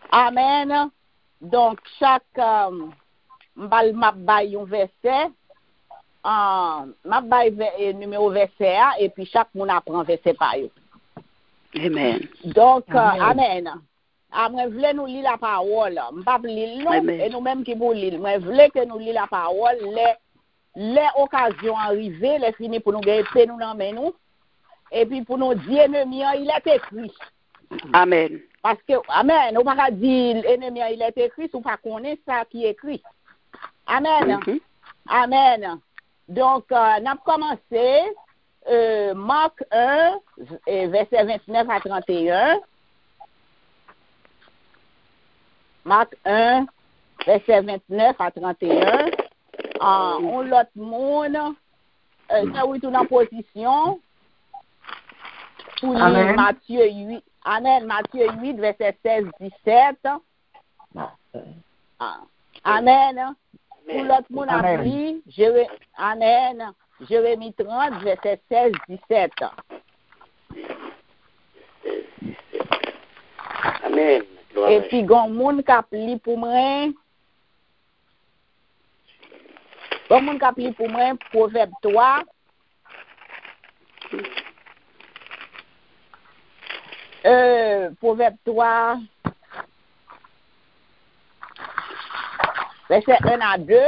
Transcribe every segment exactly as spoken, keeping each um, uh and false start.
Amen. Donc, chaque euh, mbal m'a bay un verset, euh, m'a bay numéro verset A, et puis chaque moun apprend verset par eux. Amen. Donc, euh, amen. Amen. Vle nous lire la parole. M'pa lire non, et nous-mêmes qui vous lire. Mais vle que nous lire la parole, les, les occasions arrivées, les fini pour nous gagner, nous dans nous. Et puis pour nous dire, ennemi, il est écrit. Amen. Parce que, amen, on ne peut pas dire, ennemi, il est écrit, ou pas connaître ça qui est écrit. Amen. Mm-hmm. Amen. Donc, euh, on a commencé, euh, Marc un, verset vingt-neuf à trente et un. Marc un, verset vingt-neuf à trente et un. Euh, on l'autre monde, euh, ça oui, tout en position. Pour lire Matthieu huit. Amen. Matthieu huit, verset seize à dix-sept. Ah. Amen. Pour l'autre monde a pris, Amen. Jérémie trente, verset seize à dix-sept. Amen. Et puis, il y a un monde qui a pris pour moi. Il y a un monde qui a pris pour moi, Proverbe trois. Euh, Proverbe trois, verset un à deux.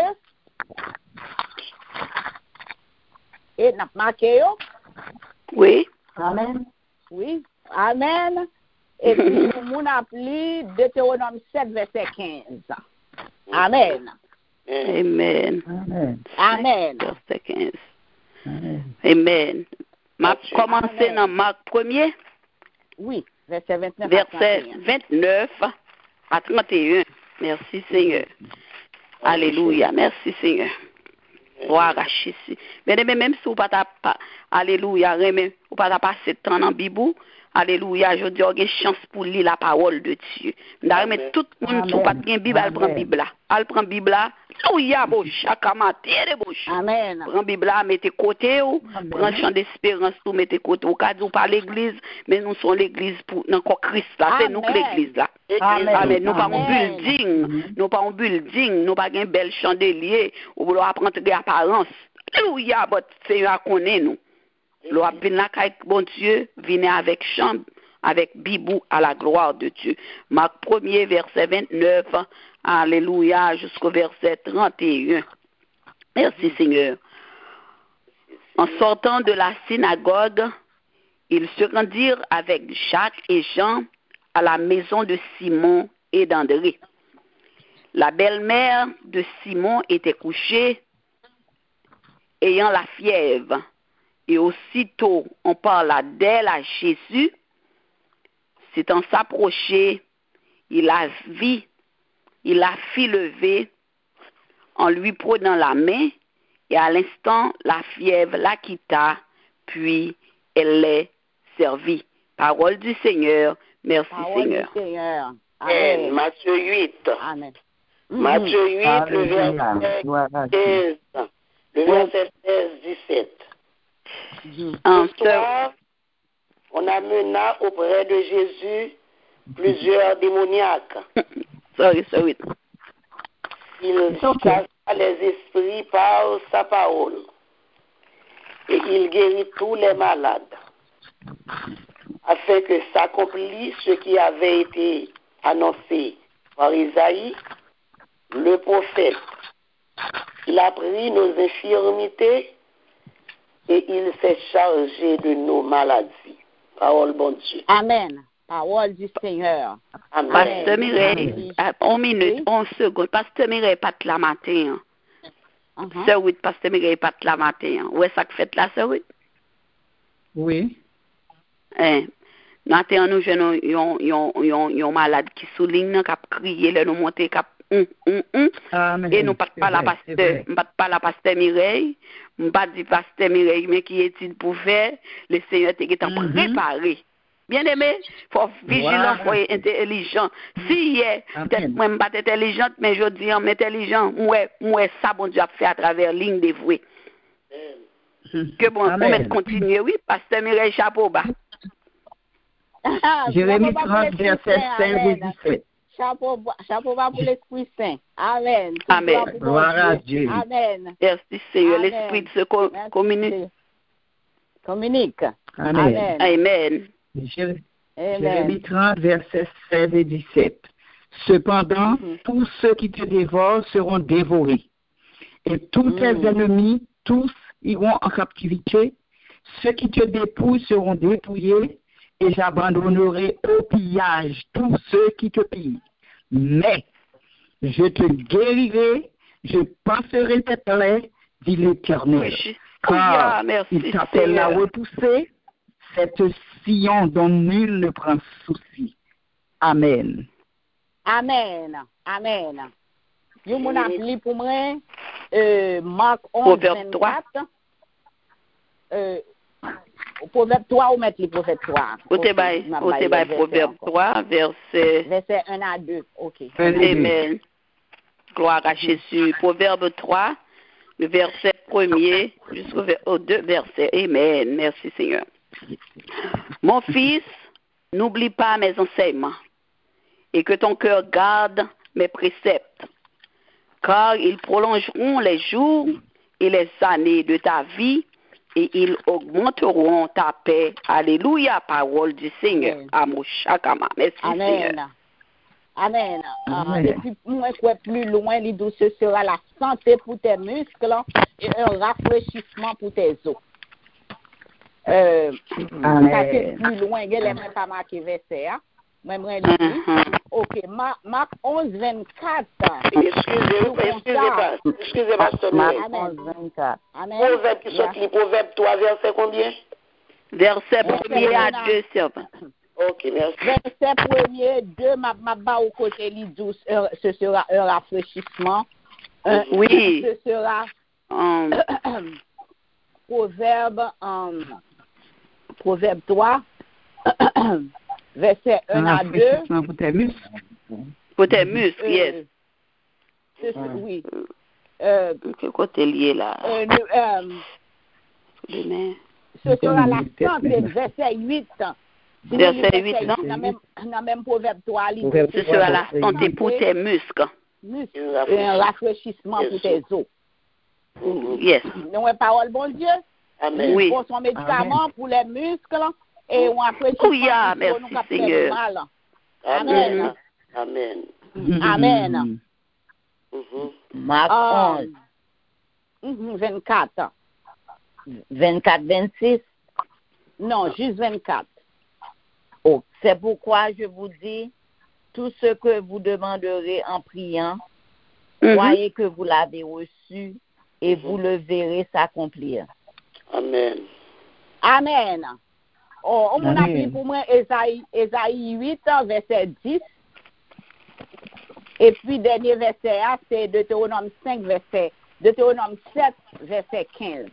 Et n'a marqué yo? Oui. Amen. Oui. Amen. Et puis, nous appelons Deutéronome sept, verset quinze. Amen. Amen. Amen. Amen. Verset quinze. Amen. Amen. M'a commencé dans Marc premier. Oui, verset vingt-neuf verset vingt-neuf à trente et un. Merci Seigneur. Alléluia. Merci Seigneur. Voir ici. Mais même si vous pas alléluia, vous pas passer temps dans Bible, alléluia, je dis une chance pour lire la parole de Dieu. Mais tout le monde qui pas de Bible, elle prend Bible là. Elle prend Bible là. Alléluia, bon chaque matin de bouche. Amen. Prend Bible là, mettez côté ou, prend chant d'espérance tout mettez côté ou cas ou pas l'église, mais nous sommes l'église pour encore Christ là, c'est nous l'église là. Amen. Amen. Nous pas un building, nous pas un building, nous pas un bel chandelier ou vouloir apprendre des apparences. Alléluia, votre Seigneur connaît nous. L'on a bien la bon Dieu, venez avec chambre, avec Bibou à la gloire de Dieu. Marc premier, verset vingt-neuf, alléluia, jusqu'au verset trente et un. Merci Seigneur. En sortant de la synagogue, ils se rendirent avec Jacques et Jean à la maison de Simon et d'André. La belle-mère de Simon était couchée, ayant la fièvre. Et aussitôt, on parla d'elle à Jésus. S'étant s'approcher, il la vit, il la fit lever en lui prenant la main, et à l'instant, la fièvre la quitta, puis elle les servit. Parole du Seigneur. Merci Parole Seigneur. Du Seigneur. Amen. Matthieu huit. Amen. Matthieu huit, Amen. Le verset quinze. Le verset seize, dix-sept. Um, Ce soir, on amena auprès de Jésus plusieurs démoniaques. Sorry, sorry. Il chassa les esprits par sa parole et il guérit tous les malades, afin que s'accomplisse ce qui avait été annoncé par Isaïe, le prophète. Il a pris nos infirmités et il s'est chargé de nos maladies. Parole bon Dieu. Amen. Parole du Seigneur. Amen. Pasteur Mireille, une minute, oui? une seconde. Pasteur Mireille, pas de la matin. Uh-huh. C'est oui, Pasteur Mireille, pas de la matin. Où est-ce que fait là, c'est oui? Oui. Eh, matin, nous, nous, un malade qui souligne, qui a crié, nous monter, qui a hum, hum, hum. Amen. Et nous pas pas la pasteur, pas pas la pasteur Mireille, pas dit pasteur Mireille, mais qui est-il pour faire? Le Seigneur est en mm-hmm. préparé. Bien aimé, il faut vigilant, il faut intelligent. Si hier, peut-être moi, je ne suis pas intelligente, mais je dis, je intelligent, moi, moi, ça, bon Dieu a fait à travers ligne dévouée. Que bon, on va continuer, oui, pasteur Mireille, chapeau bas. Jérémie trente, verset seize et dix-sept. chapeau, chapeau bas pour l'Esprit Saint. Amen. Amen. Gloire à Dieu. Amen. Merci Seigneur. Amen. L'Esprit se co- Merci, communique. Seigneur. Communique. Amen. Amen. Amen. Jé- Amen. Jérémie trente, versets seize et dix-sept. Cependant, Mhm. tous ceux qui te dévorent seront dévorés, et tous tes Mhm. ennemis, tous iront en captivité. Ceux qui te dépouillent seront dépouillés, et j'abandonnerai au pillage tous ceux qui te pillent. Mais je te guérirai, je passerai tes plaies, dit l'Éternel. Car Alléluia. Merci il t'appelle à Seigneur. repousser cette Sion dont nul ne prend souci. Amen. Amen. Amen. Yo mon appli pour moi, euh, Marc onze, Proverbe trois. vingt-quatre. Euh, Proverbe trois, ou mettre les prophètes trois. Au Thébaï, au Thébaï, Proverbe trois, verset. Verset un à deux. OK. Un et deux. Amen. Gloire à Jésus. Proverbe trois, le verset premier jusqu'au ver- au deux versets. Amen. Merci Seigneur. Mon fils, n'oublie pas mes enseignements et que ton cœur garde mes préceptes, car ils prolongeront les jours et les années de ta vie et ils augmenteront ta paix. Alléluia, parole du Seigneur. Amen. Amour chakama. Merci Seigneur. Amen. Amen. Ah, Amen. et puis, moi, quoi plus loin, il dit, ce sera la santé pour tes muscles et un rafraîchissement pour tes os. Euh, Amen. ça c'est plus loin, il n'est même pas marqué verset. Hein? Même rien Mhm. OK. Marc, Marc onze, vingt-quatre. Excusez-moi, excusez-moi, excusez-moi, Pasteur Marc Mireille. Amen. onze, vingt-quatre. Amen. Proverbe qui Yeah. sorti, Proverbe trois, verset combien? Verset Verset premier à un. deux, servant. Ok, merci. Verset premier, deux, ma, ma bas au côté, li douce, euh, ce sera un rafraîchissement. Un- Oui. Ce sera Um, Proverbe, um, Proverbe trois, verset un Un à deux. rafraîchissement pour tes muscles. pour tes muscles, Euh, yes. ce- oui. Euh, Quel côté lié là? euh, le- euh, Demain. ce sera la santé, verset huit. Si nous Verset lisons huit, non? Dans même, dans même Proverbe trois, li- Proverbe Ce sera la santé pour tes muscles. muscle, et un rafraîchissement pour tes os. Yes. Nous avons parole, bon Dieu. Amen. Oui. Pour son médicament, pour les muscles, et on rafraîchissement Oh, yeah, pour nous merci, qui Seigneur. mal. Amen. Amen. Amen. Amen. Mhm. Marc Ah, onze, mhm, vingt-quatre. vingt-quatre, vingt-six. Non, juste vingt-quatre. Oh, c'est pourquoi je vous dis, tout ce que vous demanderez en priant, Mhm. croyez que vous l'avez reçu et vous le verrez s'accomplir. Amen. Amen. Oh, on m'a Amen. appris pour moi Ésaïe, Ésaïe huit, verset dix. Et puis, dernier verset, ah, c'est Deutéronome cinq, verset, Deutéronome sept, verset quinze.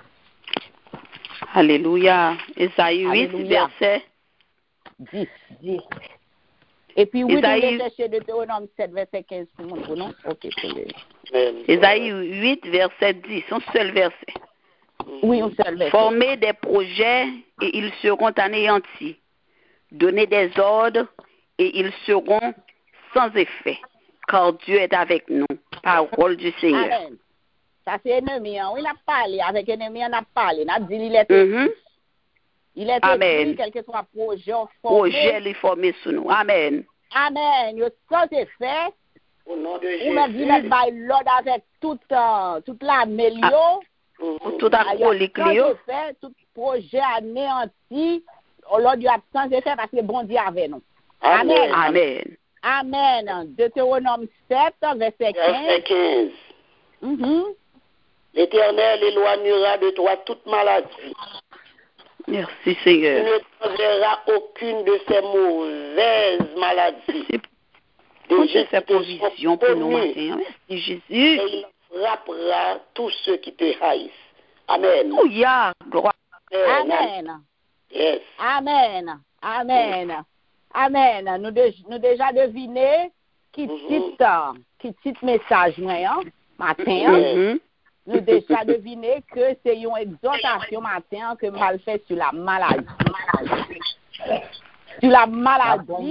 Alléluia. Esaïe huit, Alléluia. verset. dix. dix. Et puis, oui, Ésaïe- nous chercher Deutéronome sept, verset quinze pour mon pour non? OK, c'est le- Amen. Esaïe huit, verset dix, son seul verset. Oui, on seul verset. Former des projets et ils seront anéantis. Donner des ordres et ils seront sans effet. Car Dieu est avec nous. Parole du Seigneur. Amen. Ça, c'est ennemi. Hein. Oui, il a parlé. Avec ennemi, on a parlé. On a dit il est Mhm. écrit. Il est Amen. écrit, quel que soit projet formé. Projet les former sous nous. Amen. Amen. Yo, ça, c'est fait. Au nom de Ou m'a dit mettre Jésus. by l'ordre avec toute, euh, toute la mélio. Mhm. Tout à colique, Ça, Léo. c'est fait. Tout projet anéanti. L'ordre du absence est fait parce que bon Dieu avec nous. Amen. Amen. Amen. Deutéronome sept, verset Verset quinze. quinze. Mhm. L'Éternel éloignera de toi toute maladie. Merci, Tu Seigneur. ne t'enverras aucune de ces mauvaises maladies. C'est De pour Jésus faire te provision sont pour nous connues, matin. Merci, Jésus. et il frappera tous ceux qui te haïssent. Amen. Alléluia. Gloire. Amen. Yes. Amen. Amen. Amen. Nous, dé- nous déjà deviné qui Mhm. titre, qui titre message, moi, hein, matin. hein. Yes. Mhm. Nous déjà deviné que c'est une exhortation matin que mal fait sur la maladie. Sur la maladie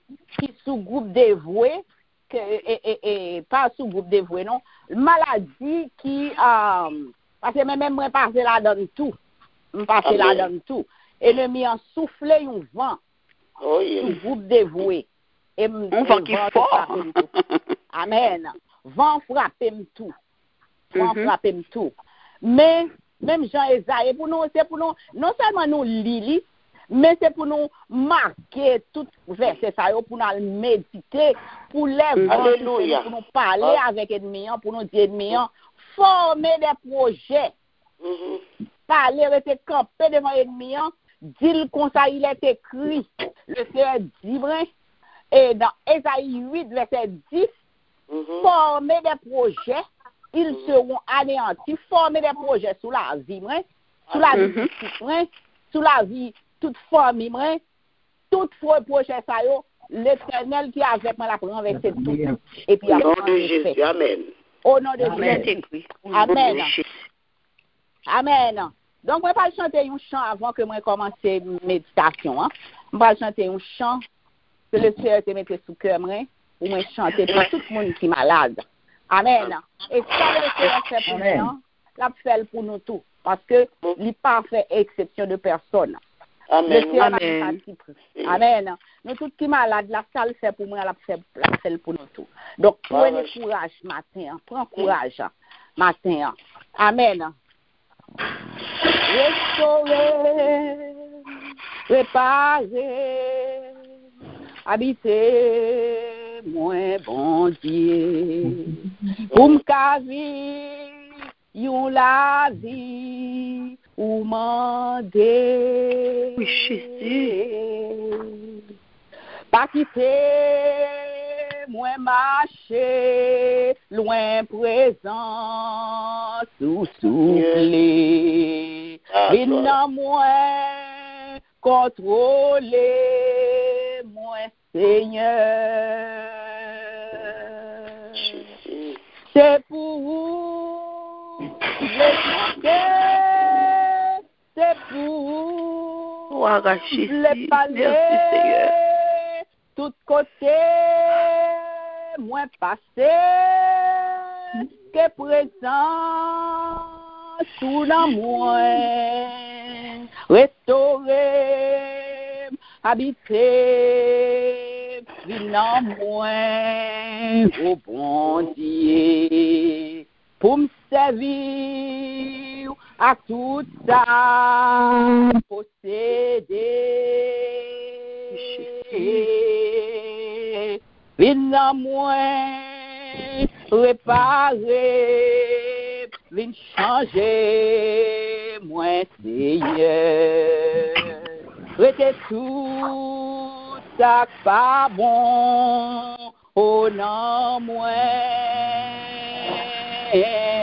qui sous groupe dévoué, que, et, et, et pas sous groupe dévoué, non, maladie qui, euh, parce que même moi, passer là dans tout, passer là dans tout, ennemi en soufflé un vent, Oh, yes. sous groupe dévoué. Et un vent qui est fort. Amen. Vent frappé tout. Vent Mhm. frappé tout. Mais, même Jean Esaïe, pour nous, c'est pour nous, non seulement nous lire, mais c'est pour nous marquer tout verset ça, pour nous méditer, pour les Mhm. vents, Alléluia. pour nous parler Ah. avec l'ennemi, pour nous dire l'ennemi, former des projets, Mhm. parler, rester campé devant l'ennemi, dire comme ça, il est écrit, le Seigneur dit, vrai, et dans Ésaïe huit, verset dix, Mhm. former des projets, ils seront anéantis, former des projets sous la vie, vrai, sous la vie, Mhm. vrai, sous la vie, toute famille, vrai, tout projet ça, yo, l'Éternel qui est avec moi la prend avec cette tout, et puis Au nom après, de il fait. Jésus, Amen. Au nom de Il est Jésus. écrit. Amen. Jésus. Amen. Donc, je vais pas chanter un chant avant que moi commence la méditation. Hein. Je vais chanter un chant que le Seigneur te mette sous cœur, pour moi chanter pour tout le monde qui est malade. Amen. Et ça, le Seigneur fait pour nous, l'a fait pour nous tous. Parce que il n'a pas fait exception de personne. Amen. Le Seigneur n'a Amen. pas pris. Amen. Nous tous qui malades, la salle fait pour moi, l'a fait, l'a fait pour nous tous. Donc, prenez courage matin. Prends courage matin. Amen. Restaurer, réparer, habiter, moi, bon Dieu, pour m'caver, yon la vie, ou m'ander. Oui, Jésus. Pas quitter, moi marcher, loin présent, sous souffler. Et non moins contrôler, moi Seigneur. C'est pour vous, les chanter, c'est pour Oh, les Jésus. parler. Merci, Seigneur. Tout côté, moins passé que présent, sous la moins, restaurer, habiter, vivant moins, au bon Dieu, pour me servir à tout ça, posséder. Vin moins réparer, vin changer, moins Seigneur. Rete tout ça pas bon, au nom moins.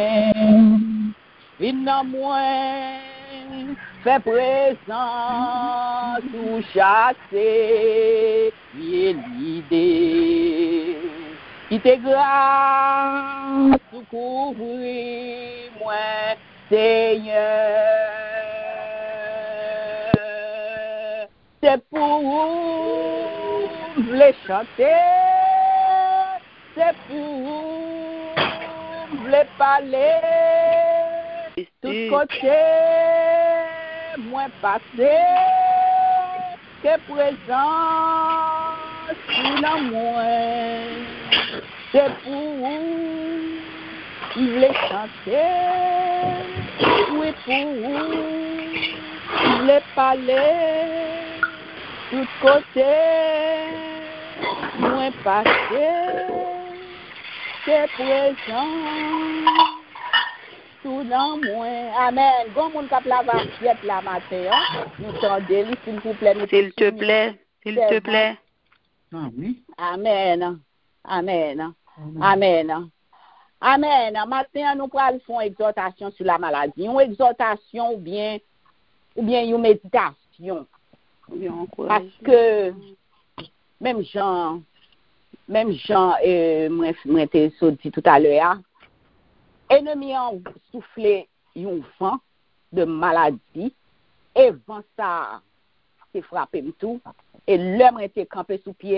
Vin moins fait présent tout chasser, bien l'idée. Qui te grâce tout couvrir, moi, Seigneur. C'est pour les chanter, c'est pour les parler, tout côté. Moins passé que présent sous la moins. C'est pour les chanter, oui pour les parler, tout côté, moins passé que présent. Tout dans moi. Amen. Gon moun kap la assiette la matin, nous tendez, s'il vous plaît. S'il te plaît, s'il te plaît. Amen. Amen. Amen. Amen. Amen. Matin, nous prenons faire une exhortation sur la maladie. Une exhortation ou bien, ou bien une méditation. Parce que, même Jean, même Jean, euh, moi, moi, t'ai dit tout à l'heure, ennemi a soufflé un vent de maladie, et vent ça s'est frappé tout, et l'homme était campé sous pied,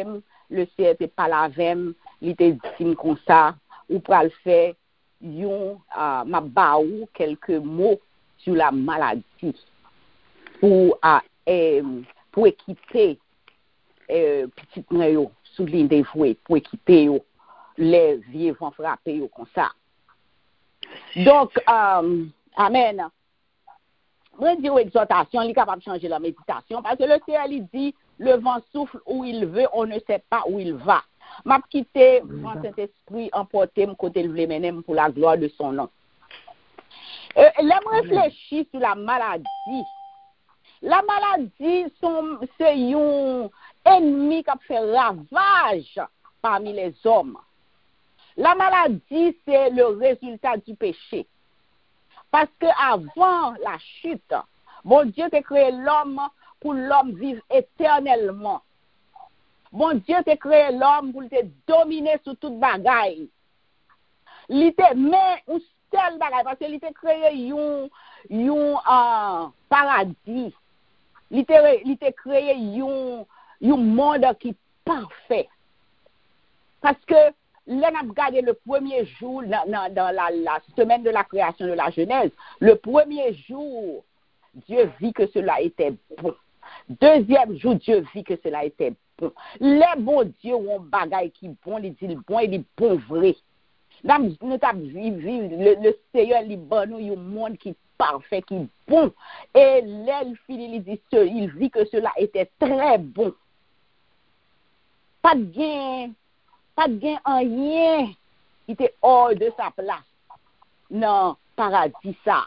le Seigneur te parle avec il te dit comme ça, ou pral faire yon uh, m'a baou quelques mots sur la maladie pour uh, eh, pour équiper euh, petit yo sous ligne de voué pour équiper yo les vieux vont frapper yo comme ça. Donc um, amen. Moi dis exhortation, il est capable de changer la méditation parce que le Seigneur il dit le vent souffle où il veut, on ne sait pas où il va. M'a quitté mon Saint-Esprit emporté me côté le mener pour la gloire de son nom. Euh, là me réfléchis sur la maladie. La maladie sont c'est un ennemi qui fait ravage parmi les hommes. La maladie c'est le résultat du péché. Parce que avant la chute, bon Dieu a créé l'homme pour l'homme vivre éternellement. Bon Dieu t'a créé l'homme pour te dominer sur toute bagaille. Il t'a mais un seul bagaille parce que il t'a créé un un paradis. Il t'a il t'a créé un un monde qui est parfait. Parce que là on a regardé le premier jour dans, dans, dans la, la semaine de la création de la Genèse, le premier jour Dieu vit que cela était bon. Deuxième jour Dieu vit que cela était bon. Bon. Les bons dieux ont bagaille qui bon, ils disent bon et ils bon vrai. Là, nous avons vu le, le Seigneur liban nous un monde qui est parfait, qui est bon. Et là, il finit, il dit, il vit que cela était très bon. Pas de gain, pas de gain en rien. Il était hors de sa place. Non, paradis ça.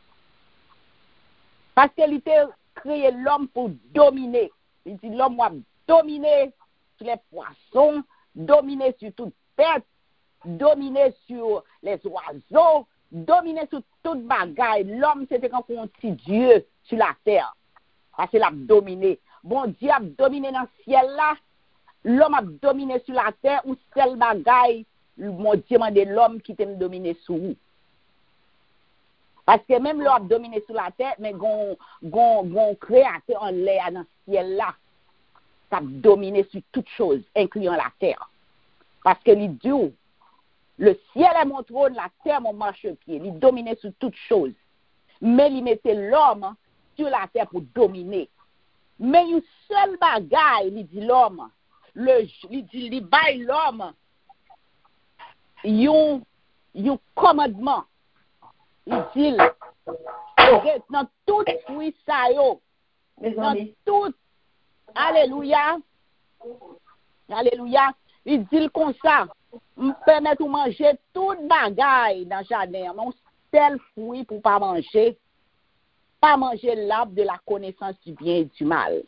Parce qu'il était créé l'homme pour dominer. Il dit l'homme va dominer sur les poissons, dominer sur toute bête, dominer sur les oiseaux, dominer sur toute bagaille. L'homme, c'était un petit Dieu sur la terre. Parce qu'il a dominé. Bon Dieu a dominé dans le ciel là. L'homme a dominé sur la terre ou seul bagaille. Mon Dieu m'a dit l'homme qui t'aime dominer sur vous. Parce que même l'homme a dominé sur la terre, mais gon gon gon créateur en l'air dans le ciel là. Ça a dominé sur toute chose, incluant la terre. Parce que les dieux, le ciel est mon trône, la terre mon marchepied. Il dominait sur toute chose. Mais il mettait l'homme sur la terre pour dominer. Mais une seule bagaille, il dit l'homme, le, il dit, il baille l'homme, un commandement. Il dit, dans tout fruit ça yo, dans tout. Alléluia. Alléluia. Il dit comme ça. Me permet de manger toute bagaille dans le jardin. Mon seul fruit pour pas manger. Pas manger l'arbre de la connaissance du bien et du mal.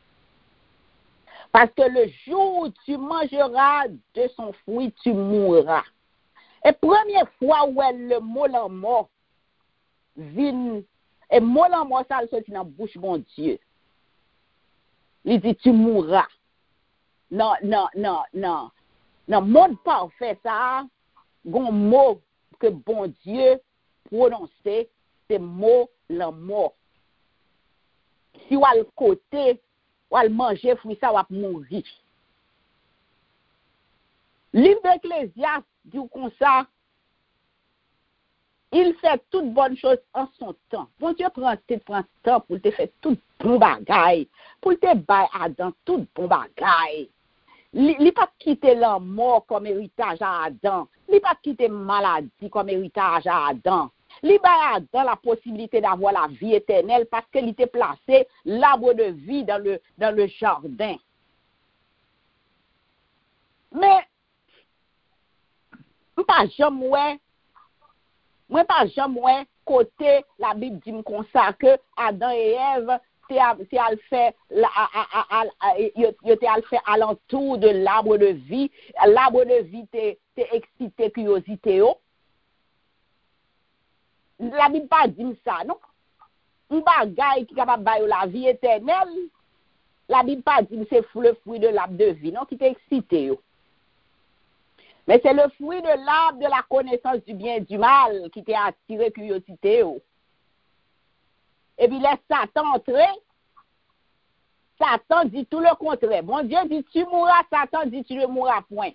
Parce que le jour où tu mangeras de son fruit, tu mourras. Et première fois où le mot la mort vient, et mot la mort, ça le sortit dans la bouche de mon Dieu. Il dit, tu mourras. Non, non, non, non. Dans le monde parfait, ça, un mot que bon Dieu prononçait, c'est mot la mort. Si on a le côté, on a manger fruit, ça va mourir. Livre d'Ecclésiaste dit comme ça, il fait toute bonne chose en son temps. Bon Dieu prend prend temps pour te faire tout bon bagaille, pour te bailler Adam tout bon bagaille. Il n'a pas quitté la mort comme héritage à Adam. Il n'a pas quitté la maladie comme héritage à Adam. Il a Adam la possibilité d'avoir la vie éternelle parce qu'il était placé l'arbre de vie dans le, dans le jardin. Mais, je ne pas jamais Moi, pas jamais côté la Bible dit comme ça que Adam et Ève, c'est à le faire alentour de l'arbre de vie. L'arbre de vie t'est excité curiosité. La Bible pas dit ça, non? Un bagage qui est capable de la vie éternelle, la Bible pas dit c'est le fruit de l'arbre de vie, non? Qui t'est excité. Mais c'est le fruit de l'arbre de la connaissance du bien et du mal qui t'a attiré curiosité. Et puis laisse Satan entrer. Satan dit tout le contraire. Bon Dieu dit tu mourras, Satan dit tu ne mourras point.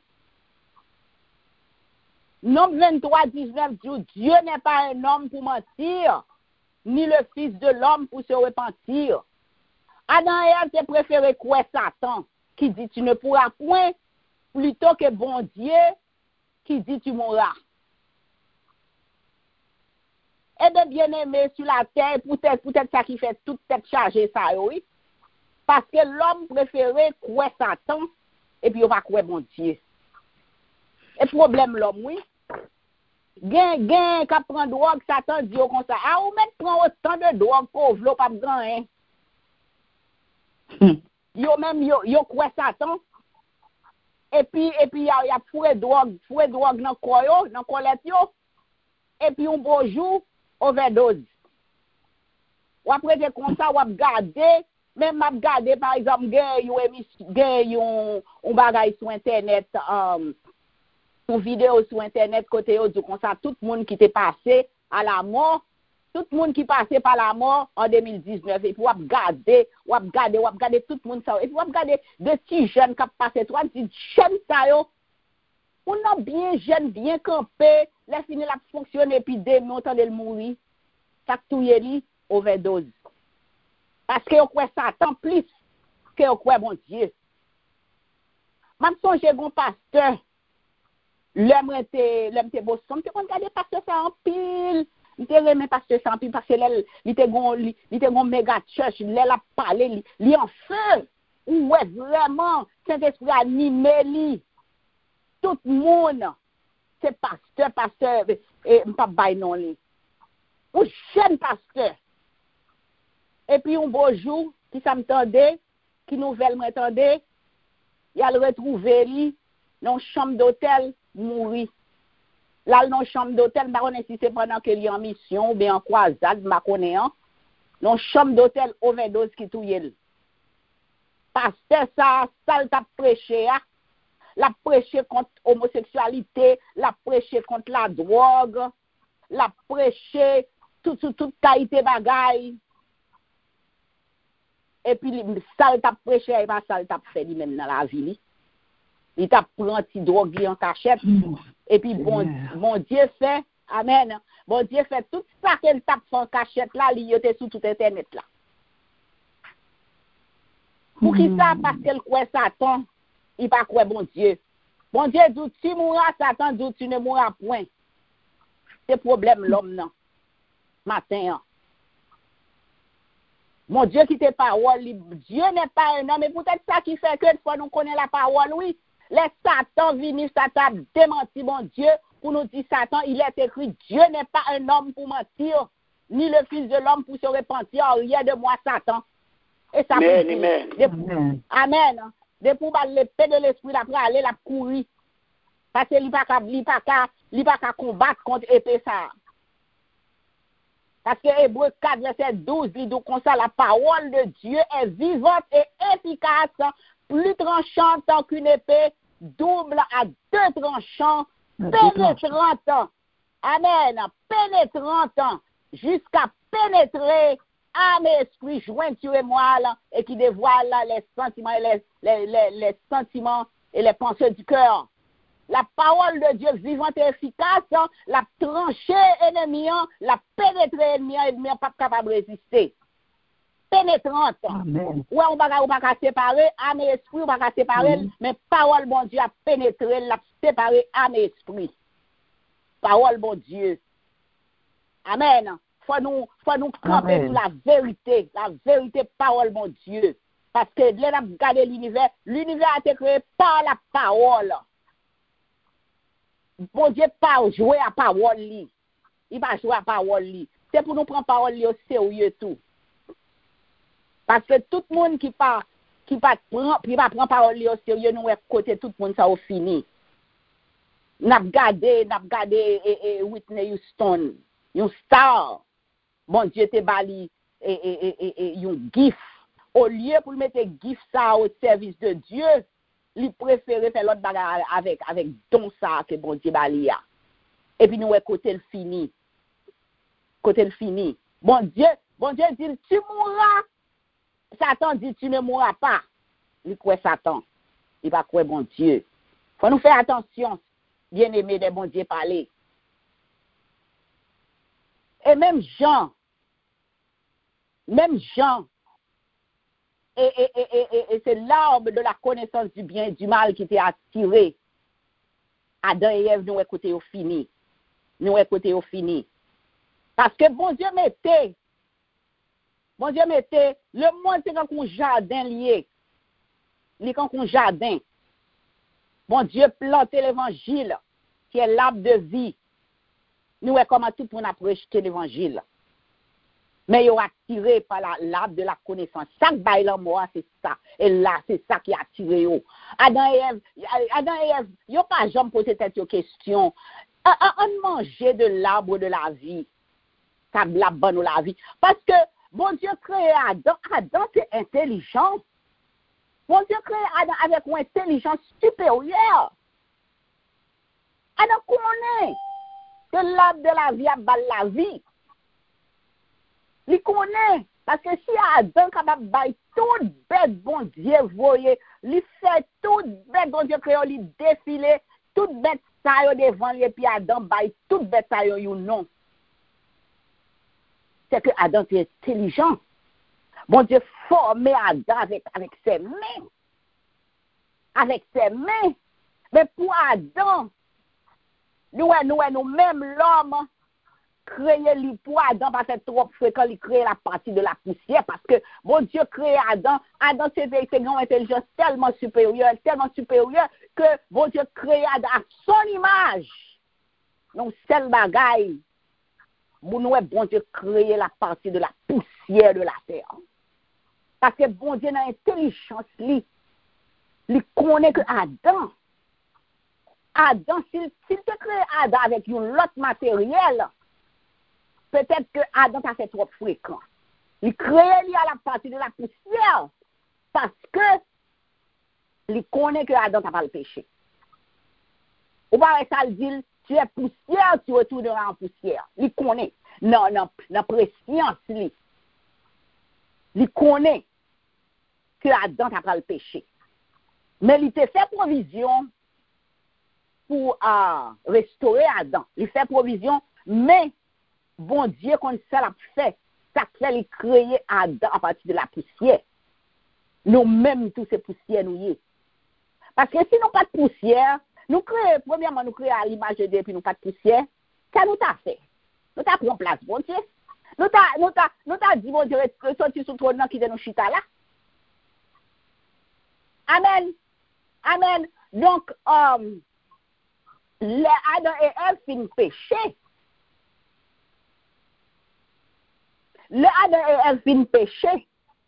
Nombre vingt-trois, dix-neuf dit Dieu n'est pas un homme pour mentir, ni le fils de l'homme pour se repentir. Adam et Ève t'es préféré quoi Satan qui dit tu ne pourras point, plutôt que bon Dieu qui dit tu mourras. Et de bien-aimé sur la terre, peut-être peut-être ça qui fait toute tête chargée ça, oui. Parce que l'homme préféré croit Satan, et puis on va croire bon Dieu. Et problème l'homme, oui. Gen, gen, quand prend drogue, Satan dit comme ça. Ah, ou même prend autant de drogue pauvre, l'eau pas grand, hein. Hmm. Yo même, yo, yo croit Satan. Et puis, et puis, y a, y a fouet drogue, fouet drogue dans le corps, yo, dans le colette, yo. Et puis, un beau jour, overdose. Ou après, c'est comme ça, ou ap gade, même ap gade, par exemple, gen yon gen yon, yon bagay sur Internet, um, une vidéo sur Internet, côté yo, comme ça, tout le monde qui t'est passé à la mort, tout le monde qui passé par la mort en deux mille dix-neuf, et puis ou ap gade, ou ap gade, ou ap gade tout le monde ça, et puis ou ap gade de petits jeunes qui ont passé, trois petits jeunes ça yo, on a bien jeune, bien campé, la fini la fonctionner, puis demain, on tente de mourir, ça tout y est overdose. Parce que on croit Satan plus que on croit bon Dieu. Même songe bon pasteur, l'homme était l'homme était beau, on te regarder pasteur ça en pile, il te remet pasteur ça en pile parce que il était gon il était gon méga church, il a parlé, il en feu. Ouais vraiment, Saint-Esprit animé li. Tout le monde, c'est pasteur, pasteur, et pas bail non li. Ou jeune pasteur. Et puis un beau jour, qui ça m'entendait, qui nouvelle m'entendait, il a le retrouvé li dans une chambre d'hôtel, mouri. Là, dans une chambre d'hôtel, je ne sais pas si c'est pendant qu'il est en mission ou bien en croisade, je ne connais pas. Dans une chambre d'hôtel, overdose qui touye. Pasteur, ça, ça t'a prêché, hein? La prêché contre l'homosexualité, la prêché contre la drogue, la prêché tout, tout, toute qualité bagaille. Et puis, ça t'a prêché, et pas ça t'a fait lui-même dans la vie. Il t'a pris un petit drogue en cachette. Et puis, bon, bon Dieu fait, amen. Bon Dieu fait tout ça qu'elle t'a fait en cachette là, il était sur tout Internet là. Pour qui ça? Parce qu'elle croit Satan. Il pas quoi bon Dieu. Bon Dieu dit tu mourras, Satan dit tu ne mourras point. C'est problème l'homme non. Matin. Hein. Mon Dieu qui te parole, Dieu n'est pas un homme, mais peut-être ça qui fait que fois nous connaissons la parole, oui. Les Satan venus, Satan démenti mon Dieu pour nous dire Satan, il est écrit Dieu n'est pas un homme pour mentir, ni le fils de l'homme pour se repentir, rien de moi Satan. Et ça amen, amen. Amen. Amen. Depuis l'épée de l'esprit, après aller la courir. Parce qu'il n'y a pas qu'à combattre contre l'épée ça. Parce que Hébreu quatre, verset douze, dit donc comme ça, la parole de Dieu est vivante et efficace, plus tranchante qu'une épée, double à deux tranchants, pénétrante. Amen. Pénétrante jusqu'à pénétrer âme et esprit, jointure et moelle, et qui dévoile les sentiments et les, les, les, les sentiments et les pensées du cœur. La parole de Dieu vivante et efficace, la trancher ennemi, la pénétrer ennemi, ennemi pas capable de résister. Pénétrante. Amen. Ouais, on ne va pas séparer, âme et esprit, on ne va pas séparer, mm. mais parole bon Dieu a pénétré, l'a séparé âme et esprit. Parole bon Dieu. Amen. Faut nous, faut nous camper sur la vérité, la vérité, parole mon Dieu. Parce que là, on a regardé l'univers, l'univers a été créé par la parole. Bon Dieu pas jouer à parole li. Il va jouer à parole li. C'est pour nous prendre parole li au sérieux tout. Parce que tout le monde qui pas qui pas prend qui va prendre parole li au sérieux nous est côté tout le monde ça au fini. N'a regardé, n'a regardé et, et Whitney Houston, une star. Bon Dieu te bali et et et et un gif. Au lieu pour mettre gif ça au service de Dieu, il préférait faire l'autre bagarre avec, avec don ça que bon Dieu balia. Et puis nous, côté le fini. Côté le fini. Bon Dieu, bon Dieu dit, tu mourras. Satan dit tu ne mourras pas. Il croit Satan. Il va croire bon Dieu. Faut nous faire attention, bien-aimés des bon Dieu parler. Et même Jean, même Jean, et, et, et, et, et c'est l'arbre de la connaissance du bien et du mal qui était attiré. Adam et Ève, nous écoutez au fini. Nous écoutez au fini. Parce que bon Dieu mettait, bon Dieu mettait, le monde c'est comme un jardin lié. Il est comme un jardin. Bon Dieu plantait l'évangile, qui est l'arbre de vie. Nous voyons comment tout le monde a rejeté l'évangile. Mais ils ont attiré par l'arbre de la connaissance. Chaque bail en moi, c'est ça. Et là, c'est ça qui a attiré eux. Adam et Ève, Adam et Ève, ils n'ont pas jamais posé cette question. On mangeait de l'arbre de la vie. Ça la bonne la vie. Parce que bon Dieu créé Adam. Adam, c'est intelligent. Bon Dieu créé Adam avec une intelligence supérieure. Adam connaît que l'arbre de la vie a bal la vie. Il connaît. Parce que si Adam est capable de bailler toute bête, bon Dieu, voyez, il fait toute bête, bon Dieu créé, il défile, toute bête, ça y devant lui, et puis Adam baille toute bête, ça y non. C'est que Adam est intelligent. Bon Dieu formé Adam avec, avec ses mains. Avec ses mains. Mais pour Adam, nous, nous, nous-mêmes, l'homme, créer lui pour Adam, parce que c'est trop fréquent, il crée la partie de la poussière, parce que bon Dieu crée Adam. Adam, c'est une intelligence tellement supérieure, tellement supérieure, que bon Dieu crée Adam à son image. Donc, seul bagaille. Nous, bon Dieu, créer la partie de la poussière de la terre. Parce que bon Dieu, dans l'intelligence, il, il connaît que Adam, Adam, s'il, s'il te crée Adam avec une autre matériel, peut-être que Adam a fait trop fréquent. Il crée lui à la partie de la poussière parce que il connaît que Adam n'a pas le péché. Ou pas ça le dit, tu es poussière, tu retourneras en poussière. Il connaît. Non, non, la préscience, lui. Il connaît que Adam n'a pas le péché. Mais il te fait provision pour euh, restaurer Adam. Il fait provision, mais bon Dieu, quand ça l'a fait, ça fait il créer Adam à partir de la poussière. Nous-mêmes, tous ces poussières, nous y est. Parce que si nous pas de poussière, nous créons, premièrement, nous créons à l'image de Dieu, puis nous pas de poussière, ça nous t'a fait. Nous t'a pris en place, bon Dieu. Nous t'a, nous t'a, nous t'a dit, bon Dieu, sortir sous le trône, qui de nos chita là. Amen. Amen. Donc, um, les Adam et Ève finissent péché. Le Adam et Ève finissent péché.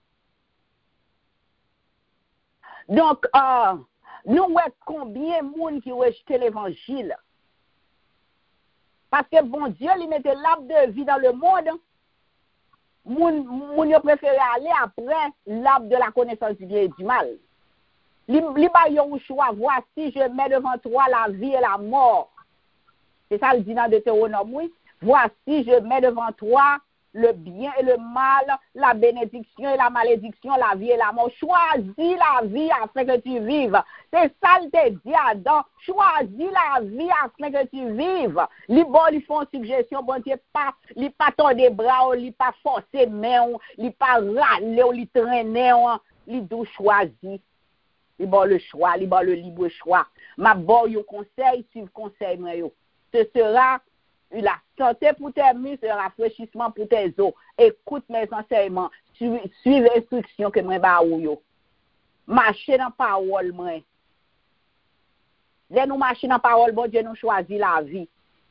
Donc, euh, nous voyons combien de monde qui rejette l'évangile. Parce que bon Dieu, il mettait l'arbre de vie dans le monde. Moun, moun préféré aller après l'arbre de la connaissance du bien et du mal. Li ba yon choix, voici, je mets devant toi la vie et la mort. C'est ça le dit dans Deutéronome, oui. Voici, je mets devant toi le bien et le mal, la bénédiction et la malédiction, la vie et la mort. Choisis la vie afin que tu vives. C'est ça le te dit Adam. Choisis la vie afin que tu vives. Li bon, li font suggestion, bon Dieu, pas, li pas tendre bras, li pas forcer main, li pas râler, li traîner, li dou choisi. Li bon le choix, li bon le libre choix. Ma bon yo conseil, suivre conseil moi yo. Ce sera la santé pour tes muscles, le rafraîchissement pour tes os. Écoute mes enseignements, suive l'instruction que moi ba ou yo. Marcher dans parole moi. Là nous marcher dans parole, bon Dieu nous choisit la vie.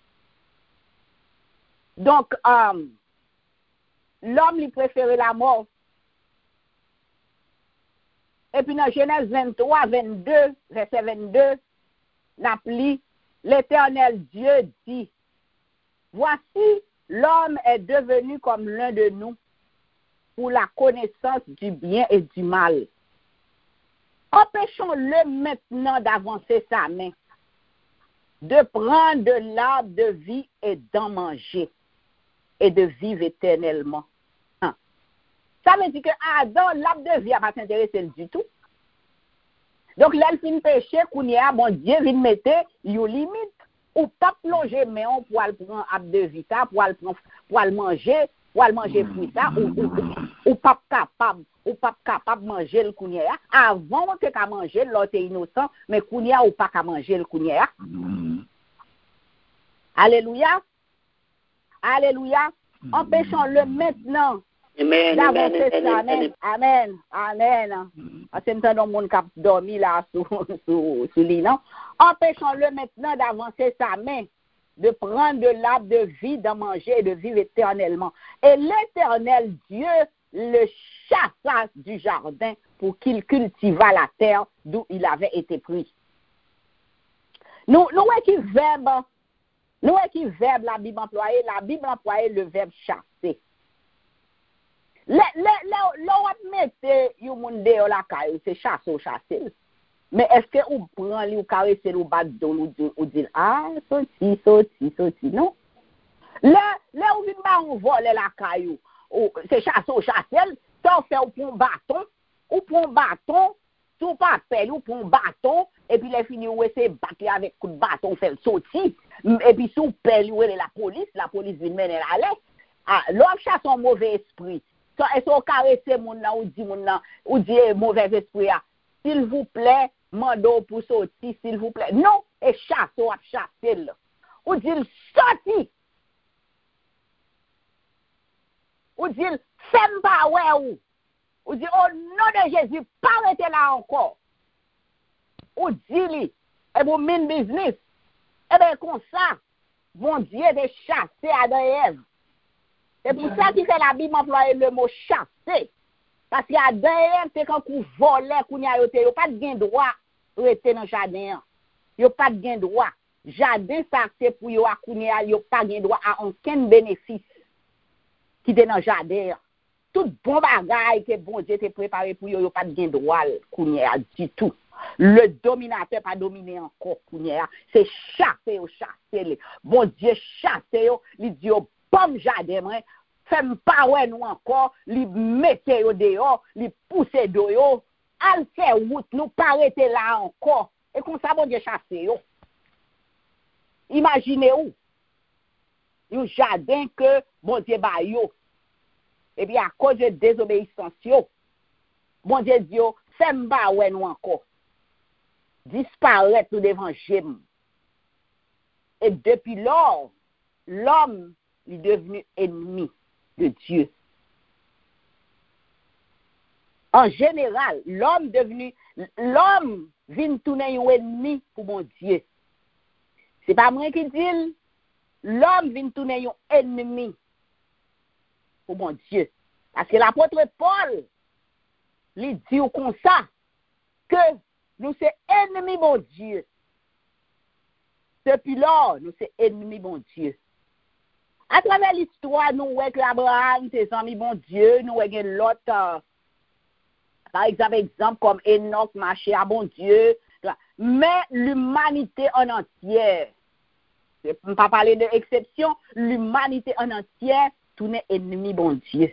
Donc um, l'homme lui préférait la mort. Et puis dans Genèse vingt-trois, vingt-deux, verset vingt-deux, l'appli, l'Éternel Dieu dit, voici, l'homme est devenu comme l'un de nous pour la connaissance du bien et du mal. Empêchons-le maintenant d'avancer sa main, de prendre de l'arbre de vie et d'en manger, et de vivre éternellement. Ça veut dire que Adam, l'arbre de vie, n'a pas s'intéressé du tout. Donc, là, il fin péché, qu'on y a, bon Dieu, vient mettre une limite. Ou pas plonger, mais on peut prendre l'arbre de vie, pour le manger, pour le manger fruit, ou, ou, ou, ou pas capable, ou pas capable de manger le kounia. Avant que tu manger, l'autre est innocent, mais kounia ou pas qu'à manger le kounia. Alléluia. Alléluia. Empêchons-le maintenant. Amen. D'avancer Amen. ça. Amen. Amen. Amen. C'est un temps dans le monde qui a dormi là sous sous sous lit, non? Empêchons-le maintenant d'avancer sa main, de prendre de l'arbre de vie, d'en manger et de vivre éternellement. Et l'Éternel Dieu le chassa du jardin pour qu'il cultivât la terre d'où il avait été pris. Nous, nous, qui verbe, nous, qui verbe la Bible employée, la Bible employée le verbe chasser. Le, le, le, le, mette yon moun de la caille, c'est chasse ou chasser. Mais est-ce que ou prend li ou caresser ou bat don ou dit ah sorti sorti sorti non. Le le ou vinn ba on vole la caille ou c'est chasse ou chasser, ça fait ou prend bâton, ou prend bâton, tout pas pelle ou prend bâton et puis les fini ou essayer battre avec coup de bâton faire sorti et puis sous pelle ou la police, la police vient mener la laisse. Ah, l'homme chasse un mauvais esprit. So, est-ce qu'on caresse moun nan ou dit moun nan ou dit mauvais esprit a s'il vous plaît mando pour sortir s'il vous plaît non et chasse ou a chasser ou dit sorti ou dit femme pas ouais ou ou dit au nom de Jésus pas arrêter là encore ou dit li et bon min business et ben comme ça bon Dieu de chasser Adam et Ève. C'est pour ça qu'il fait la Bible employer le mot chasser. Parce qu'il y a derrière, c'est quand vous volez, vous n'avez pas de droit de rester dans le jardin. Vous n'avez pas de droit. Jardin, ça c'est pour vous, vous n'avez pas de droit à aucun bénéfice qui est dans le jardin. Tout bon bagage que bon Dieu t'a préparé pour vous, vous n'avez pas de droit du tout. Le dominateur pas dominé encore. C'est chasser ou chasser. Bon Dieu chasser, il dit pomme jardin moi femme pas ouais nous encore li mette yo dehors li pousser do yo al faire route nous pas arrêter là encore et comme ça bon Dieu chasser yo imaginez où un jardin que bon Dieu ba yo et puis à cause de désobéissance yo bon Dieu dit yo femme pas ouais nous encore disparaître devant Jésus et depuis lors l'homme il est devenu ennemi de Dieu. En général, l'homme devenu, l'homme vient tourner un ennemi pour mon Dieu. C'est pas moi qui dis, l'homme vient tourner un ennemi pour mon Dieu. Parce que l'apôtre Paul, il dit comme ça, que nous sommes ennemis mon Dieu. Depuis lors, nous sommes ennemis mon Dieu. À travers l'histoire, nous voyons que Abraham, ses amis, bon Dieu, nous voyons l'autre, euh, par exemple, exemple comme Enoch, marché à bon Dieu, mais l'humanité en entière, je ne peux pas parler d'exception, l'humanité en entière, tout est ennemi, bon Dieu.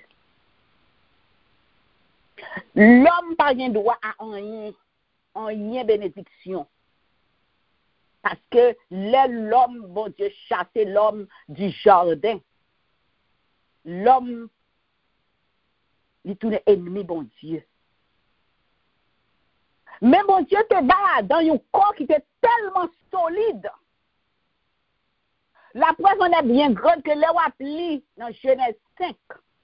L'homme n'a pas droit à rien, rien bénédiction. Parce que l'homme, bon Dieu, chassait l'homme du jardin. L'homme, il tourne ennemi, bon Dieu. Mais bon Dieu te bat dans un corps qui était tellement solide. La preuve en est bien grande que l'on appelé dans Genèse cinq.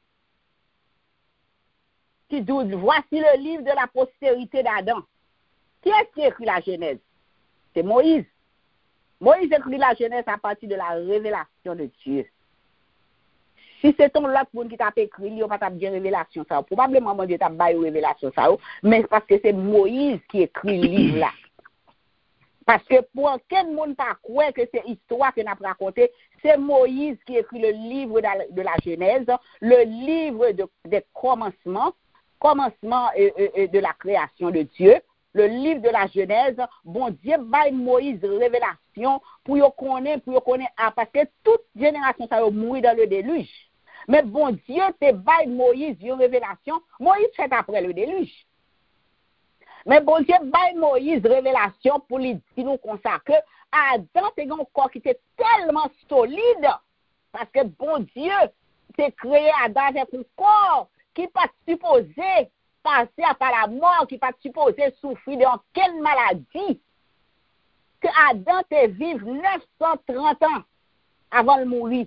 Qui dit, voici le livre de la postérité d'Adam. Qui est-ce qui écrit la Genèse? C'est Moïse. Moïse écrit la Genèse à partir de la révélation de Dieu. Si c'est ton l'autre monde qui t'a écrit, il n'y a pas de révélation ça. Probablement, mon Dieu t'a pas de révélation ça. Mais parce que c'est Moïse qui écrit le livre là. Parce que pour aucun monde pas croire que c'est histoire que n'a raconté, c'est Moïse qui écrit le livre de la, de la Genèse, le livre de, des commencements, commencement euh, euh, de la création de Dieu. Le livre de la Genèse, bon Dieu baille Moïse révélation pour y connaître, pour y connaître, parce que toute génération ça va mourir dans le déluge. Mais bon Dieu, te bail Moïse une révélation. Moïse fait après le déluge. Mais bon Dieu, bail Moïse révélation pour lui dire nous comme ça que Adam c'est un corps qui était tellement solide parce que bon Dieu t'es créé Adam avec un corps qui pas supposé passer par la mort, qui pas supposé souffrir d'aucune maladie. Que Adam te vive neuf cent trente ans avant de mourir.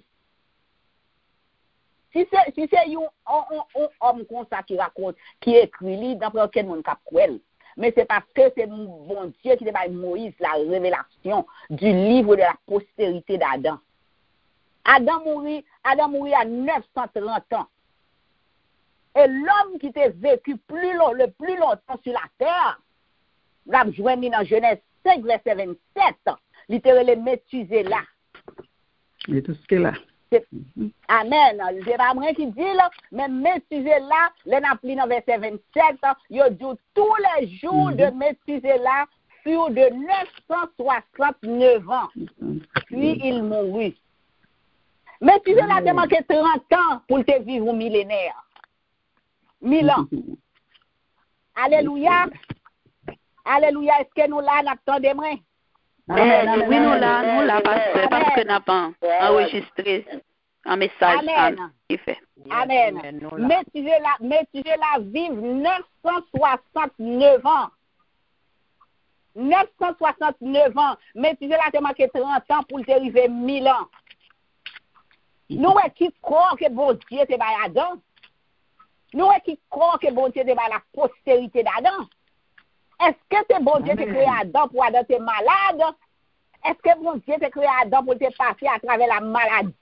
Si c'est si c'est un homme comme ça qui raconte, qui écrit, d'après aucun monde cap cruel. Mais c'est parce que c'est bon Dieu qui débat Moïse la révélation du livre de la postérité d'Adam. Adam mourit, Adam mourit à neuf cent trente ans. Et l'homme qui t'a vécu plus long, le plus longtemps sur la terre, l'a joint dans Genèse cinq, verset vingt-sept, littéralement Méthusélah. Et tout ce qu'il a. Amen. C'est pas moi qui dit là, mais Méthusélah, l'en appelé dans verset vingt-sept, il dit tous les jours mm-hmm. de Méthusélah furent de neuf cent soixante-neuf ans. Puis il mourut. Méthusélah t'a manqué trente ans pour te vivre au millénaire. Mille ans. Alléluia. Alléluia. Est-ce que nous là, n'attendons moins? Eh, oui, nous là, nous là, pasteur, parce que nous n'avons pas enregistré un message. Amen. En effet. Amen. Méthusélah, Méthusélah vive neuf cent soixante-neuf ans. neuf cent soixante-neuf ans. Méthusélah te manqué trente ans pour te arriver mille ans. Nous, qui croit que bon Dieu te bat Adam? Nous, qui croit que bon Dieu te bat la postérité d'Adam? Est-ce que c'est bon Dieu te créé Adam pour Adam te malade? Est-ce que bon Dieu te créé Adam pour te passer à travers la maladie?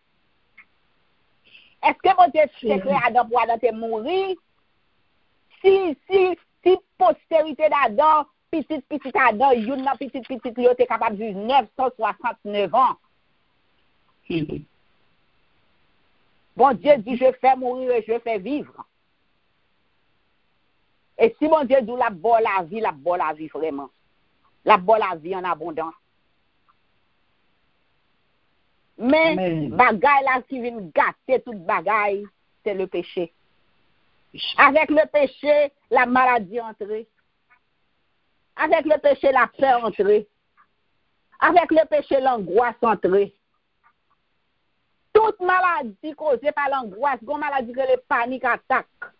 Est-ce que bon Dieu te créé Adam pour Adam te mourir? Si, si, si postérité d'Adam, petit, petit Adam, yon nan petit, petit, yon te capable de vivre neuf cent soixante-neuf ans. Bon Dieu dit, je fais mourir et je fais vivre. Et si mon Dieu dit la bonne la vie, la bonne la vie vraiment. La bonne la vie en abondance. Mais Amen. Bagaille là qui vient gâter toute bagaille, c'est le péché. Avec le péché, la maladie entrée. Avec le péché, la peur entrée. Avec le péché, l'angoisse entrée. Toute maladie causée par l'angoisse, une maladie que les paniques attaquent.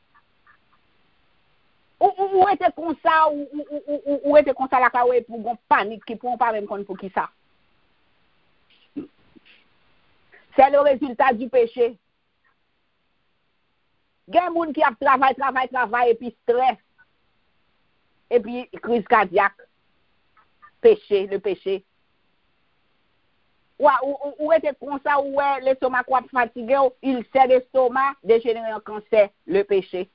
Ou, ou, ou était comme ça, ou, ou, ou, ou était comme ça la kawe pour une panique qui ne pas même pour qui ça. C'est le résultat du péché. Il y a des gens qui travaillent, travaillent, travaillent, et puis stress. Et puis crise cardiaque. Péché, le péché. Ou, ou, ou était comme ça, ou l'estomac fatigué, il sert l'estomac, dégénérer en cancer, le péché.